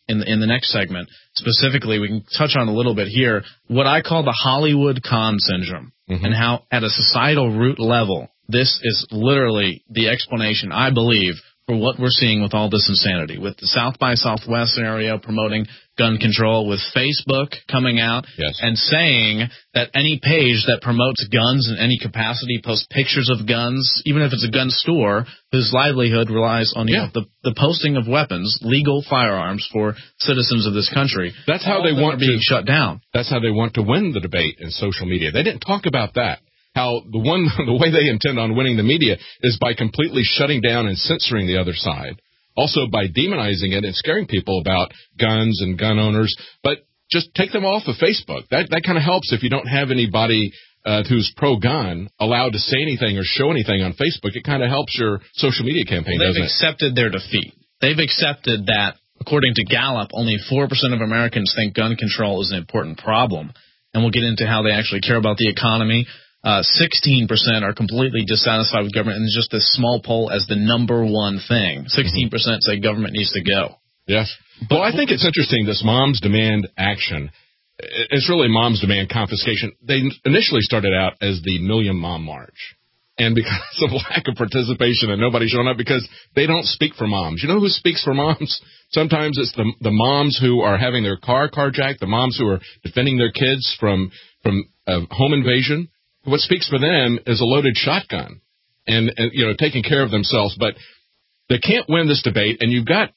in the, in the next segment. Specifically, we can touch on a little bit here what I call the Hollywood con syndrome, mm-hmm. and how at a societal root level, this is literally the explanation, I believe, for what we're seeing with all this insanity, with the South by Southwest scenario promoting gun control, with Facebook coming out yes. and saying that any page that promotes guns in any capacity, posts pictures of guns, even if it's a gun store whose livelihood relies on you yeah. know, the, the posting of weapons, legal firearms for citizens of this country. That's how they want being to shut down. That's how they want to win the debate in social media. They didn't talk about that. How the one the way they intend on winning the media is by completely shutting down and censoring the other side. Also by demonizing it and scaring people about guns and gun owners. But just take them off of Facebook. That that kind of helps if you don't have anybody uh, who's pro-gun allowed to say anything or show anything on Facebook. It kind of helps your social media campaign, well, doesn't it? They've accepted their defeat. They've accepted that, according to Gallup, only four percent of Americans think gun control is an important problem. And we'll get into how they actually care about the economy. Uh, sixteen percent are completely dissatisfied with government, and it's just this small poll as the number one thing. sixteen percent say government needs to go. Yes. Well, I think it's interesting, this Moms Demand Action. It's really Moms Demand Confiscation. They initially started out as the Million Mom March. And because of lack of participation and nobody showing up, because they don't speak for moms. You know who speaks for moms? Sometimes it's the the moms who are having their car carjacked, the moms who are defending their kids from, from a home invasion. What speaks for them is a loaded shotgun and, and, you know, taking care of themselves. But they can't win this debate, and you've got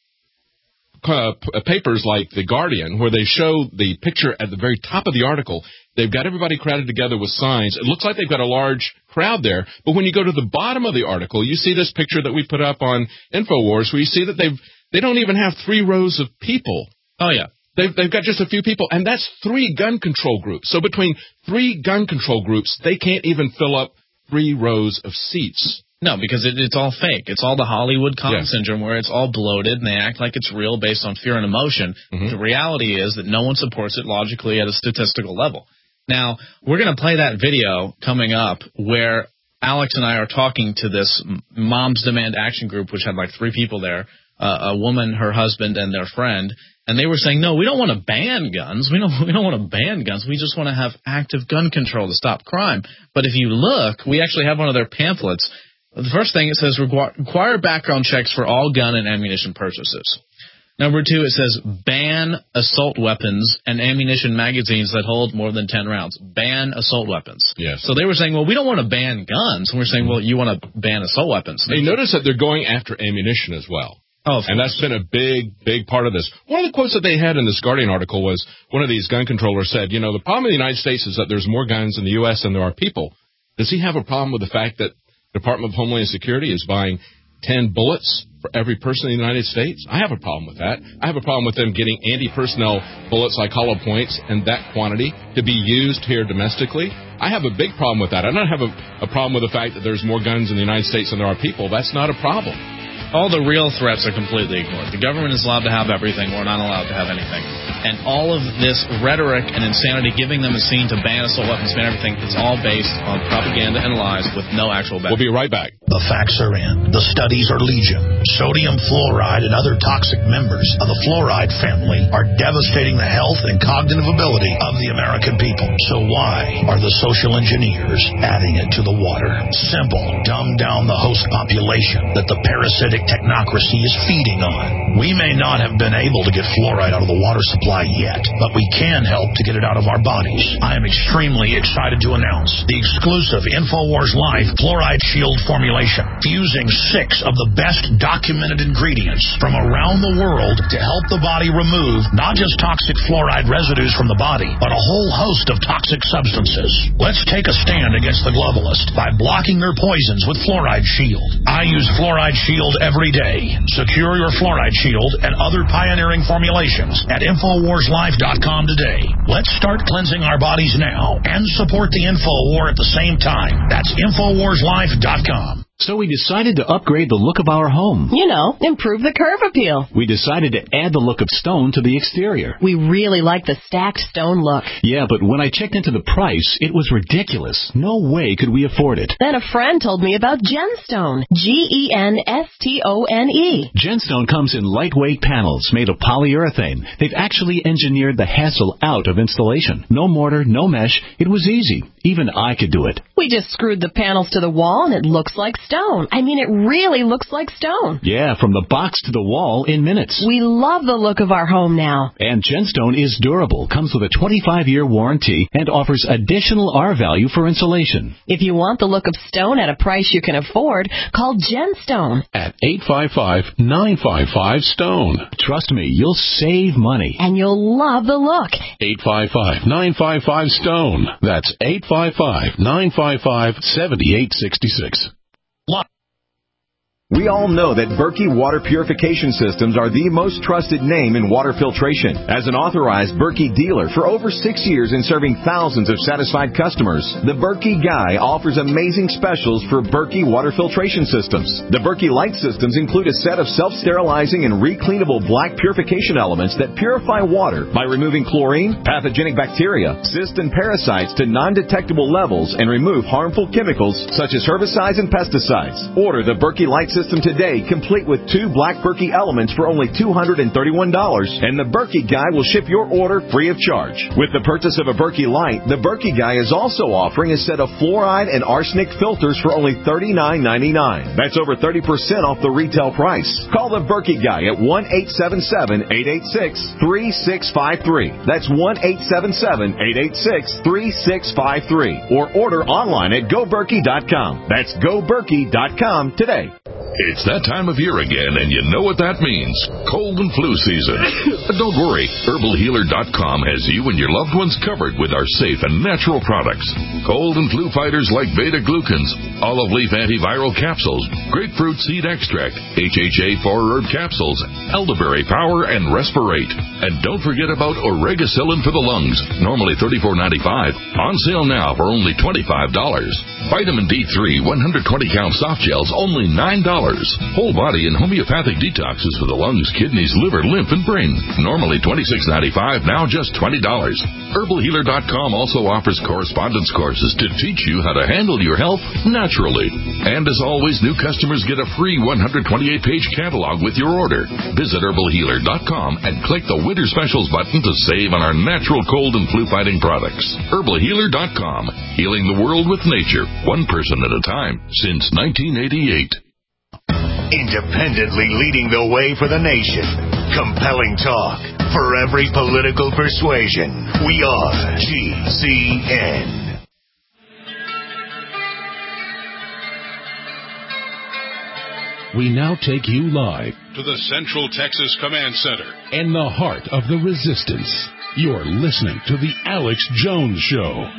uh, papers like The Guardian where they show the picture at the very top of the article. They've got everybody crowded together with signs. It looks like they've got a large crowd there. But when you go to the bottom of the article, you see this picture that we put up on InfoWars where you see that they've they don't even have three rows of people. Oh, yeah. They've, they've got just a few people, and that's three gun control groups. So between three gun control groups, they can't even fill up three rows of seats. No, because it, it's all fake. It's all the Hollywood con yeah. syndrome where it's all bloated, and they act like it's real based on fear and emotion. Mm-hmm. The reality is that no one supports it logically at a statistical level. Now, we're going to play that video coming up where Alex and I are talking to this Moms Demand Action group, which had like three people there, uh, a woman, her husband, and their friend. And they were saying, no, we don't want to ban guns. We don't we don't want to ban guns. We just want to have active gun control to stop crime. But if you look, we actually have one of their pamphlets. The first thing, it says require background checks for all gun and ammunition purchases. Number two, it says ban assault weapons and ammunition magazines that hold more than ten rounds. Ban assault weapons. Yes. So they were saying, well, we don't want to ban guns. And we're saying, well, you want to ban assault weapons. Hey, notice that they're going after ammunition as well. Oh, and that's been a big, big part of this. One of the quotes that they had in this Guardian article was one of these gun controllers said, you know, the problem in the United States is that there's more guns in the U S than there are people. Does he have a problem with the fact that the Department of Homeland Security is buying ten bullets for every person in the United States? I have a problem with that. I have a problem with them getting anti-personnel bullets like hollow points and that quantity to be used here domestically. I have a big problem with that. I don't have a, a problem with the fact that there's more guns in the United States than there are people. That's not a problem. All the real threats are completely ignored. The government is allowed to have everything. We're not allowed to have anything. And all of this rhetoric and insanity, giving them a scene to ban assault weapons, ban everything, it's all based on propaganda and lies with no actual background. We'll be right back. The facts are in. The studies are legion. Sodium fluoride and other toxic members of the fluoride family are devastating the health and cognitive ability of the American people. So why are the social engineers adding it to the water? Simple. Dumb down the host population that the parasitic technocracy is feeding on. We may not have been able to get fluoride out of the water supply yet, but we can help to get it out of our bodies. I am extremely excited to announce the exclusive InfoWars Life Fluoride Shield formulation, fusing six of the best documented ingredients from around the world to help the body remove not just toxic fluoride residues from the body, but a whole host of toxic substances. Let's take a stand against the globalists by blocking their poisons with Fluoride Shield. I use Fluoride Shield every day. Secure your Fluoride Shield and other pioneering formulations at Infowars Life dot com today. Let's start cleansing our bodies now and support the Info War at the same time. That's Infowars Life dot com. So we decided to upgrade the look of our home. You know, improve the curb appeal. We decided to add the look of stone to the exterior. We really like the stacked stone look. Yeah, but when I checked into the price, it was ridiculous. No way could we afford it. Then a friend told me about Genstone. G E N S T O N E. Genstone comes in lightweight panels made of polyurethane. They've actually engineered the hassle out of installation. No mortar, no mesh. It was easy. Even I could do it. We just screwed the panels to the wall and it looks like stone. I mean, it really looks like stone. Yeah, from the box to the wall in minutes. We love the look of our home now. And Genstone is durable, comes with a twenty-five year warranty, and offers additional R value for insulation. If you want the look of stone at a price you can afford, call Genstone at eight five five, nine five five, STONE. Trust me, you'll save money. And you'll love the look. eight five five, nine five five, STONE. That's eight five five, nine five five, seven eight six six. We all know that Berkey Water Purification Systems are the most trusted name in water filtration. As an authorized Berkey dealer for over six years and serving thousands of satisfied customers, the Berkey Guy offers amazing specials for Berkey Water Filtration Systems. The Berkey Light Systems include a set of self-sterilizing and recleanable black purification elements that purify water by removing chlorine, pathogenic bacteria, cysts, and parasites to non-detectable levels and remove harmful chemicals such as herbicides and pesticides. Order the Berkey Light Systems System today, complete with two black Berkey elements for only two hundred thirty-one dollars, and the Berkey Guy will ship your order free of charge. With the purchase of a Berkey Light, the Berkey Guy is also offering a set of fluoride and arsenic filters for only thirty-nine ninety-nine. That's over thirty percent off the retail price. Call the Berkey Guy at one eight seven seven, eight eight six, three six five three. That's one eight seven seven, eight eight six, three six five three. Or order online at go berkey dot com. That's go berkey dot com today. It's that time of year again, and you know what that means. Cold and flu season. But don't worry. herbal healer dot com has you and your loved ones covered with our safe and natural products. Cold and flu fighters like beta-glucans, olive leaf antiviral capsules, grapefruit seed extract, H H A four herb capsules, elderberry power, and Respirate. And don't forget about Oregacillin for the lungs, normally thirty-four ninety-five. On sale now for only twenty-five dollars. Vitamin D three one hundred twenty count soft gels, only nine dollars. Whole body and homeopathic detoxes for the lungs, kidneys, liver, lymph, and brain. Normally twenty-six ninety-five, now just twenty dollars. herbal healer dot com also offers correspondence courses to teach you how to handle your health naturally. And as always, new customers get a free one hundred twenty-eight page catalog with your order. Visit herbal healer dot com and click the Winter Specials button to save on our natural cold and flu fighting products. herbal healer dot com, healing the world with nature, one person at a time, since nineteen eighty-eight. Independently leading the way for the nation. Compelling talk for every political persuasion. We are G C N. We now take you live to the Central Texas Command Center in the heart of the resistance. You're listening to the Alex Jones Show.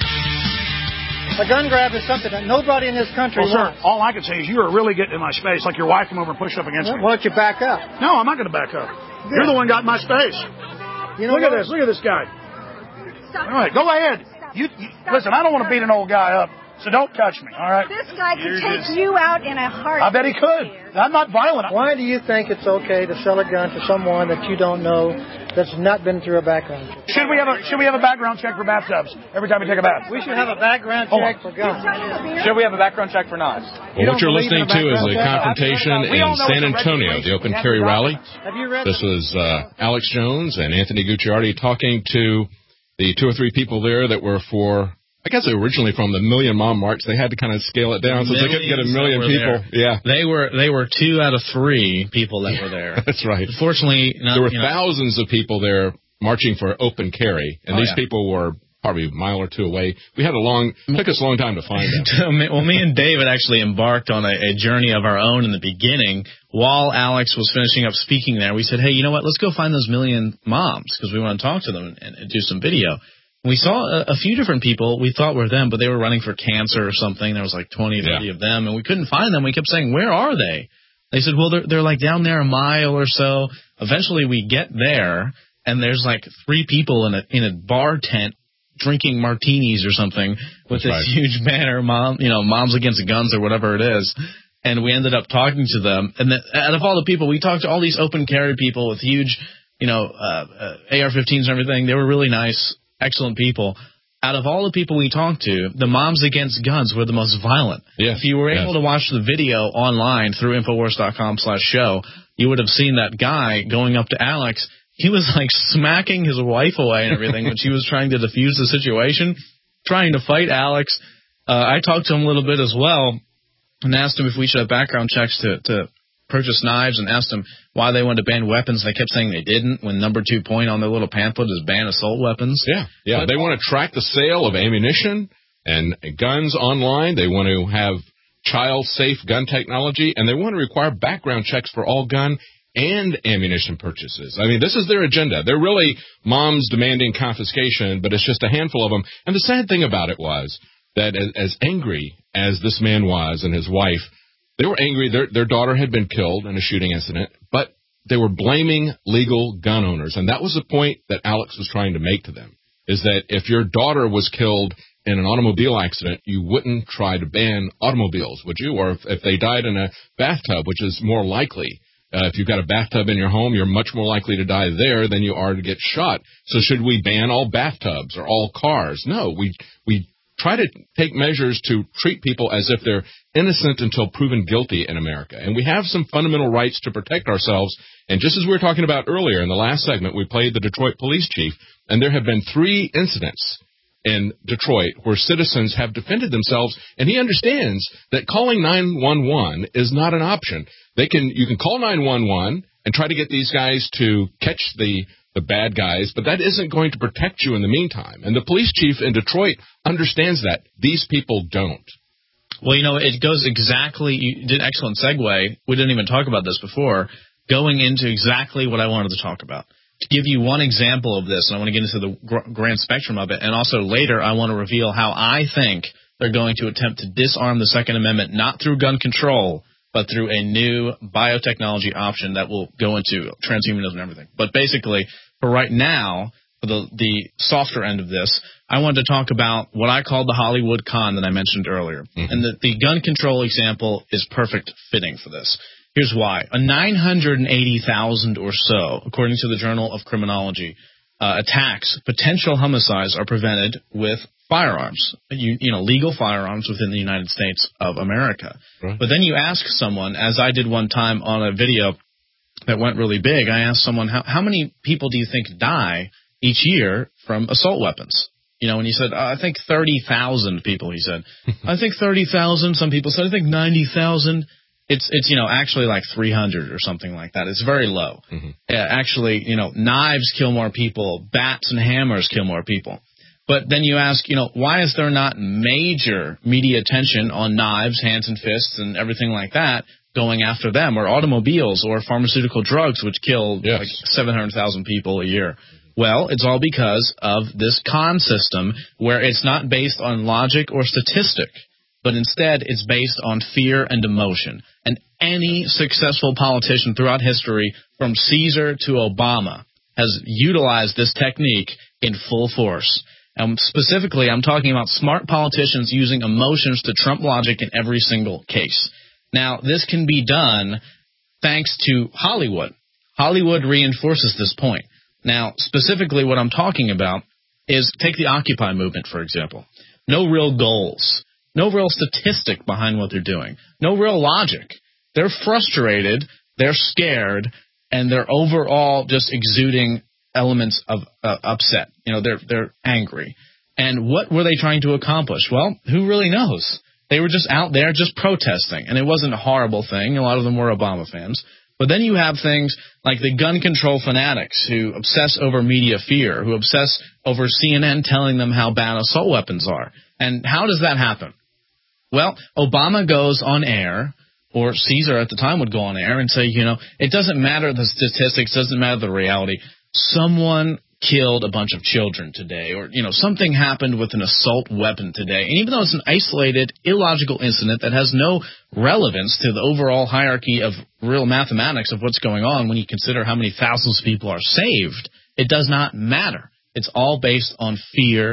A gun grab is something that nobody in this country well, wants. Sir, all I can say is you are really getting in my space, like your wife came over and pushed up against well, me. Why don't you back up? No, I'm not going to back up. Good. You're the one got in my space. You know look what? at this. Look at this guy. Stop. All right, go ahead. You, you listen. I don't want to beat an old guy up, so don't touch me. All right. This guy could Here take you out in a heartbeat. I bet he could. I'm not violent. Why do you think it's okay to sell a gun to someone that you don't know, that's not been through a background check? Should we have a Should we have a background check for bathtubs every time we take a bath? We should have a background Hold check on. for guns. Should we have a background check for knives? Well, what you're listening to is a confrontation in San Antonio, the open carry rally. Have you read This was uh, Alex Jones and Anthony Gucciardi talking to the two or three people there that were for, I guess originally from the Million Mom March. They had to kind of scale it down so they couldn't get a million people. There. Yeah, they were they were two out of three people that were there. That's right. Fortunately, not, there were you know, thousands of people there marching for open carry, and oh, these yeah. people were probably a mile or two away. We had a long, it took us a long time to find them. Well, me and David actually embarked on a, a journey of our own in the beginning. While Alex was finishing up speaking there, we said, hey, you know what, let's go find those million moms, because we want to talk to them and, and do some video. We saw a, a few different people we thought were them, but they were running for cancer or something. There was like twenty, thirty yeah. of them, and we couldn't find them. We kept saying, where are they? They said, well, they're, they're like down there a mile or so. Eventually we get there, and there's like three people in a in a bar tent drinking martinis or something with That's this right. huge banner, mom, you know, Moms Against Guns or whatever it is. And we ended up talking to them. And the, out of all the people, we talked to all these open carry people with huge, you know, uh, uh, A R fifteens and everything. They were really nice, excellent people. Out of all the people we talked to, the Moms Against Guns were the most violent. Yes. If you were Yes. able to watch the video online through Infowars.com slash show, you would have seen that guy going up to Alex. He was like smacking his wife away and everything when she was trying to defuse the situation, trying to fight Alex. Uh, I talked to him a little bit as well and asked him if we should have background checks to, to purchase knives, and asked them why they wanted to ban weapons. They kept saying they didn't when number two point on their little pamphlet is ban assault weapons. Yeah, yeah. But, they want to track the sale of ammunition and guns online. They want to have child-safe gun technology, and they want to require background checks for all gun and ammunition purchases. I mean, this is their agenda. They're really moms demanding confiscation, but it's just a handful of them. And the sad thing about it was that as, as angry as this man was and his wife, they were angry. Their, their daughter had been killed in a shooting incident, but they were blaming legal gun owners. And that was the point that Alex was trying to make to them, is that if your daughter was killed in an automobile accident, you wouldn't try to ban automobiles, would you? Or if, if they died in a bathtub, which is more likely. Uh, if you've got a bathtub in your home, you're much more likely to die there than you are to get shot. So should we ban all bathtubs or all cars? No, we we try to take measures to treat people as if they're innocent until proven guilty in America. And we have some fundamental rights to protect ourselves. And just as we were talking about earlier in the last segment, we played the Detroit police chief, and there have been three incidents in Detroit where citizens have defended themselves, and he understands that calling nine one one is not an option. They can you can call nine one one and try to get these guys to catch the the bad guys, but that isn't going to protect you in the meantime. And the police chief in Detroit understands that. These people don't. Well, you know, it goes exactly, you did an excellent segue. We didn't even talk about this before, going into exactly what I wanted to talk about. To give you one example of this, and I want to get into the gr- grand spectrum of it, and also later I want to reveal how I think they're going to attempt to disarm the Second Amendment, not through gun control, but through a new biotechnology option that will go into transhumanism and everything. But basically, for right now, for the, the softer end of this, I wanted to talk about what I called the Hollywood con that I mentioned earlier. Mm-hmm. And the, the gun control example is perfect fitting for this. Here's why. A nine hundred eighty thousand or so, according to the Journal of Criminology, uh, attacks, potential homicides are prevented with firearms, you, you know, legal firearms within the United States of America. Right. But then you ask someone, as I did one time on a video that went really big, I asked someone, how, how many people do you think die each year from assault weapons? You know, and he said, uh, I think thirty thousand people, he said. I think thirty thousand. Some people said, I think ninety thousand. It's, it's you know, actually like three hundred or something like that. It's very low. Mm-hmm. Uh, actually, you know, knives kill more people. Bats and hammers kill more people. But then you ask, you know, why is there not major media attention on knives, hands and fists, and everything like that going after them, or automobiles, or pharmaceutical drugs, which kill yes. like seven hundred thousand people a year? Well, it's all because of this con system where it's not based on logic or statistic, but instead it's based on fear and emotion. And any successful politician throughout history, from Caesar to Obama, has utilized this technique in full force. And specifically, I'm talking about smart politicians using emotions to trump logic in every single case. Now, this can be done thanks to Hollywood. Hollywood reinforces this point. Now, specifically what I'm talking about is, take the Occupy movement, for example. No real goals. No real statistic behind what they're doing. No real logic. They're frustrated, they're scared, and they're overall just exuding elements of uh, upset. You know, they're they're angry. And what were they trying to accomplish? Well, who really knows? They were just out there just protesting, and it wasn't a horrible thing. A lot of them were Obama fans. But then you have things like the gun control fanatics who obsess over media fear, who obsess over C N N telling them how bad assault weapons are. And how does that happen? Well, Obama goes on air, or Caesar at the time would go on air and say, you know, it doesn't matter the statistics, doesn't matter the reality. Someone killed a bunch of children today, or, you know, something happened with an assault weapon today. And even though it's an isolated, illogical incident that has no relevance to the overall hierarchy of real mathematics of what's going on when you consider how many thousands of people are saved, it does not matter. It's all based on fear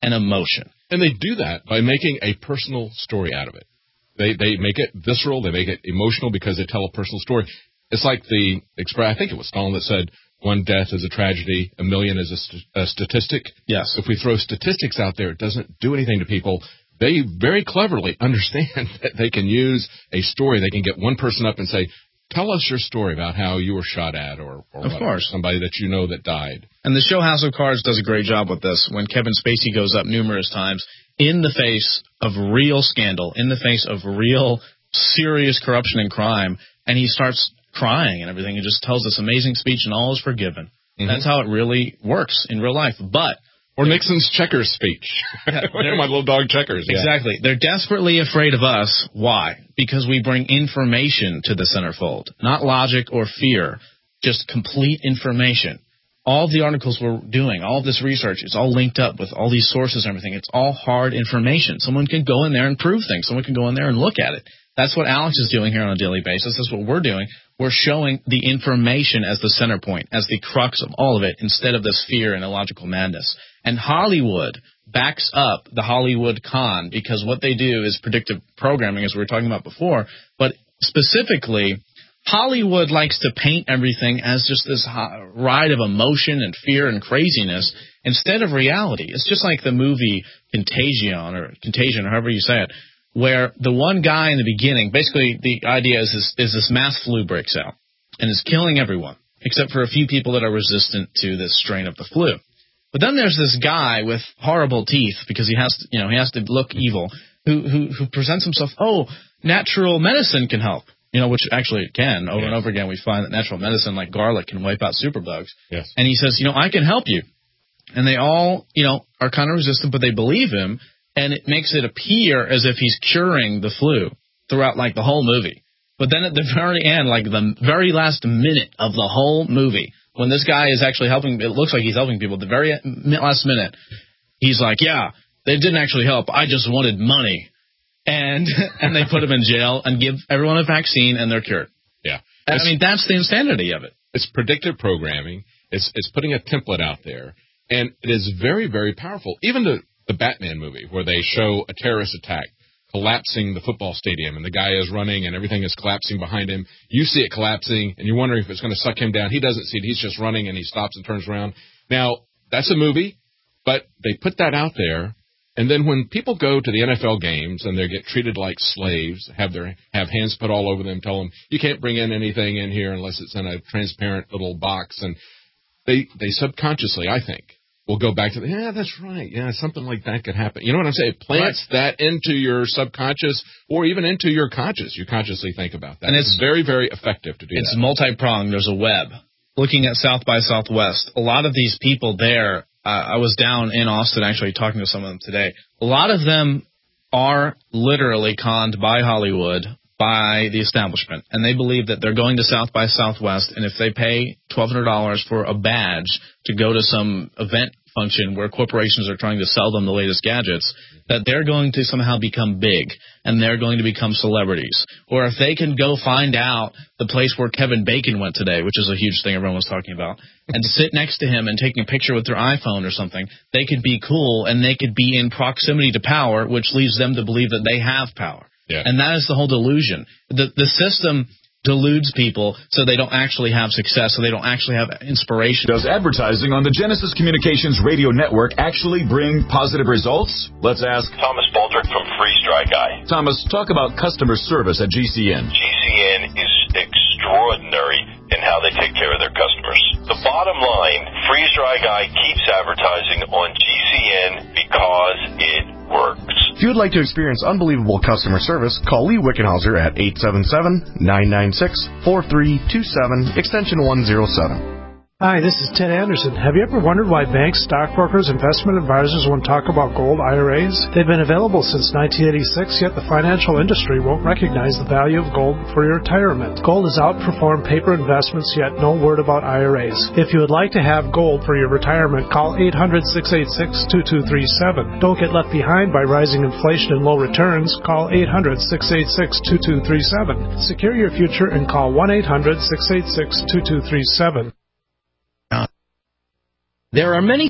and emotion. And they do that by making a personal story out of it. They they make it visceral, they make it emotional because they tell a personal story. It's like the express. I think it was Stalin that said, "One death is a tragedy, a million is a, st- a statistic." Yes. If we throw statistics out there, it doesn't do anything to people. They very cleverly understand that they can use a story. They can get one person up and say, "Tell us your story about how you were shot at," or, or of course, somebody that you know that died. And the show House of Cards does a great job with this. When Kevin Spacey goes up numerous times in the face of real scandal, in the face of real serious corruption and crime, and he starts crying and everything, and just tells this amazing speech, and all is forgiven. Mm-hmm. That's how it really works in real life. But or Nixon's Checkers speech. Yeah, my little dog Checkers. Yeah. Exactly. They're desperately afraid of us. Why? Because we bring information to the centerfold, not logic or fear, just complete information. All of the articles we're doing, all of this research, it's all linked up with all these sources and everything. It's all hard information. Someone can go in there and prove things. Someone can go in there and look at it. That's what Alex is doing here on a daily basis. That's what we're doing. We're showing the information as the center point, as the crux of all of it, instead of this fear and illogical madness. And Hollywood backs up the Hollywood con, because what they do is predictive programming, as we were talking about before. But specifically, Hollywood likes to paint everything as just this ride of emotion and fear and craziness instead of reality. It's just like the movie Contagion, or Contagion, or however you say it, where the one guy in the beginning, basically the idea is this, is this mass flu breaks out and is killing everyone, except for a few people that are resistant to this strain of the flu. But then there's this guy with horrible teeth, because he has to, you know, he has to look evil, who, who, who presents himself, oh, natural medicine can help. You know, which actually it can. Over yes. and over again, we find that natural medicine, like garlic, can wipe out superbugs. Yes. And he says, you know, I can help you. And they all, you know, are kind of resistant, but they believe him. And it makes it appear as if he's curing the flu throughout, like, the whole movie. But then at the very end, like the very last minute of the whole movie, when this guy is actually helping, it looks like he's helping people, at the very last minute, he's like, yeah, they didn't actually help. I just wanted money. And and they put him in jail and give everyone a vaccine, and they're cured. Yeah. I mean, that's the insanity of it. It's predictive programming. It's it's putting a template out there, and it is very, very powerful. Even the, the Batman movie, where they show a terrorist attack collapsing the football stadium, and the guy is running, and everything is collapsing behind him. You see it collapsing, and you're wondering if it's going to suck him down. He doesn't see it. He's just running, and he stops and turns around. Now, that's a movie, but they put that out there. And then when people go to the N F L games and they get treated like slaves, have their have hands put all over them, tell them, you can't bring in anything in here unless it's in a transparent little box. And they they subconsciously, I think, will go back to, the, yeah, that's right. Yeah, something like that could happen. You know what I'm saying? It plants right. that into your subconscious or even into your conscious. You consciously think about that. And it's, it's very, very effective to do it's that. It's multi-pronged. There's a web. Looking at South by Southwest, a lot of these people there, Uh, I was down in Austin actually talking to some of them today. A lot of them are literally conned by Hollywood, by the establishment, and they believe that they're going to South by Southwest, and if they pay twelve hundred dollars for a badge to go to some event function where corporations are trying to sell them the latest gadgets, that they're going to somehow become big, and they're going to become celebrities. Or if they can go find out the place where Kevin Bacon went today, which is a huge thing everyone was talking about, and sit next to him and taking a picture with their iPhone or something, they could be cool, and they could be in proximity to power, which leads them to believe that they have power. Yeah. And that is the whole delusion. The, the system deludes people so they don't actually have success, so they don't actually have inspiration. Does advertising on the Genesis Communications radio network actually bring positive results? Let's ask Thomas Baldrick from Freeze Dry Guy. Thomas, talk about customer service at G C N. G C N is extraordinary in how they take care of their customers. The bottom line, Freeze Dry Guy keeps advertising on G C N because it works. If you would like to experience unbelievable customer service, call Lee Wickenhauser at eight seven seven, nine nine six, four three two seven, extension one oh seven. Hi, this is Ted Anderson. Have you ever wondered why banks, stockbrokers, investment advisors won't talk about gold I R As? They've been available since nineteen eighty-six, yet the financial industry won't recognize the value of gold for your retirement. Gold has outperformed paper investments, yet no word about I R As. If you would like to have gold for your retirement, call eight hundred, six eight six, two two three seven. Don't get left behind by rising inflation and low returns. Call eight hundred, six eight six, two two three seven. Secure your future and call one eight hundred, six eight six, two two three seven. There are many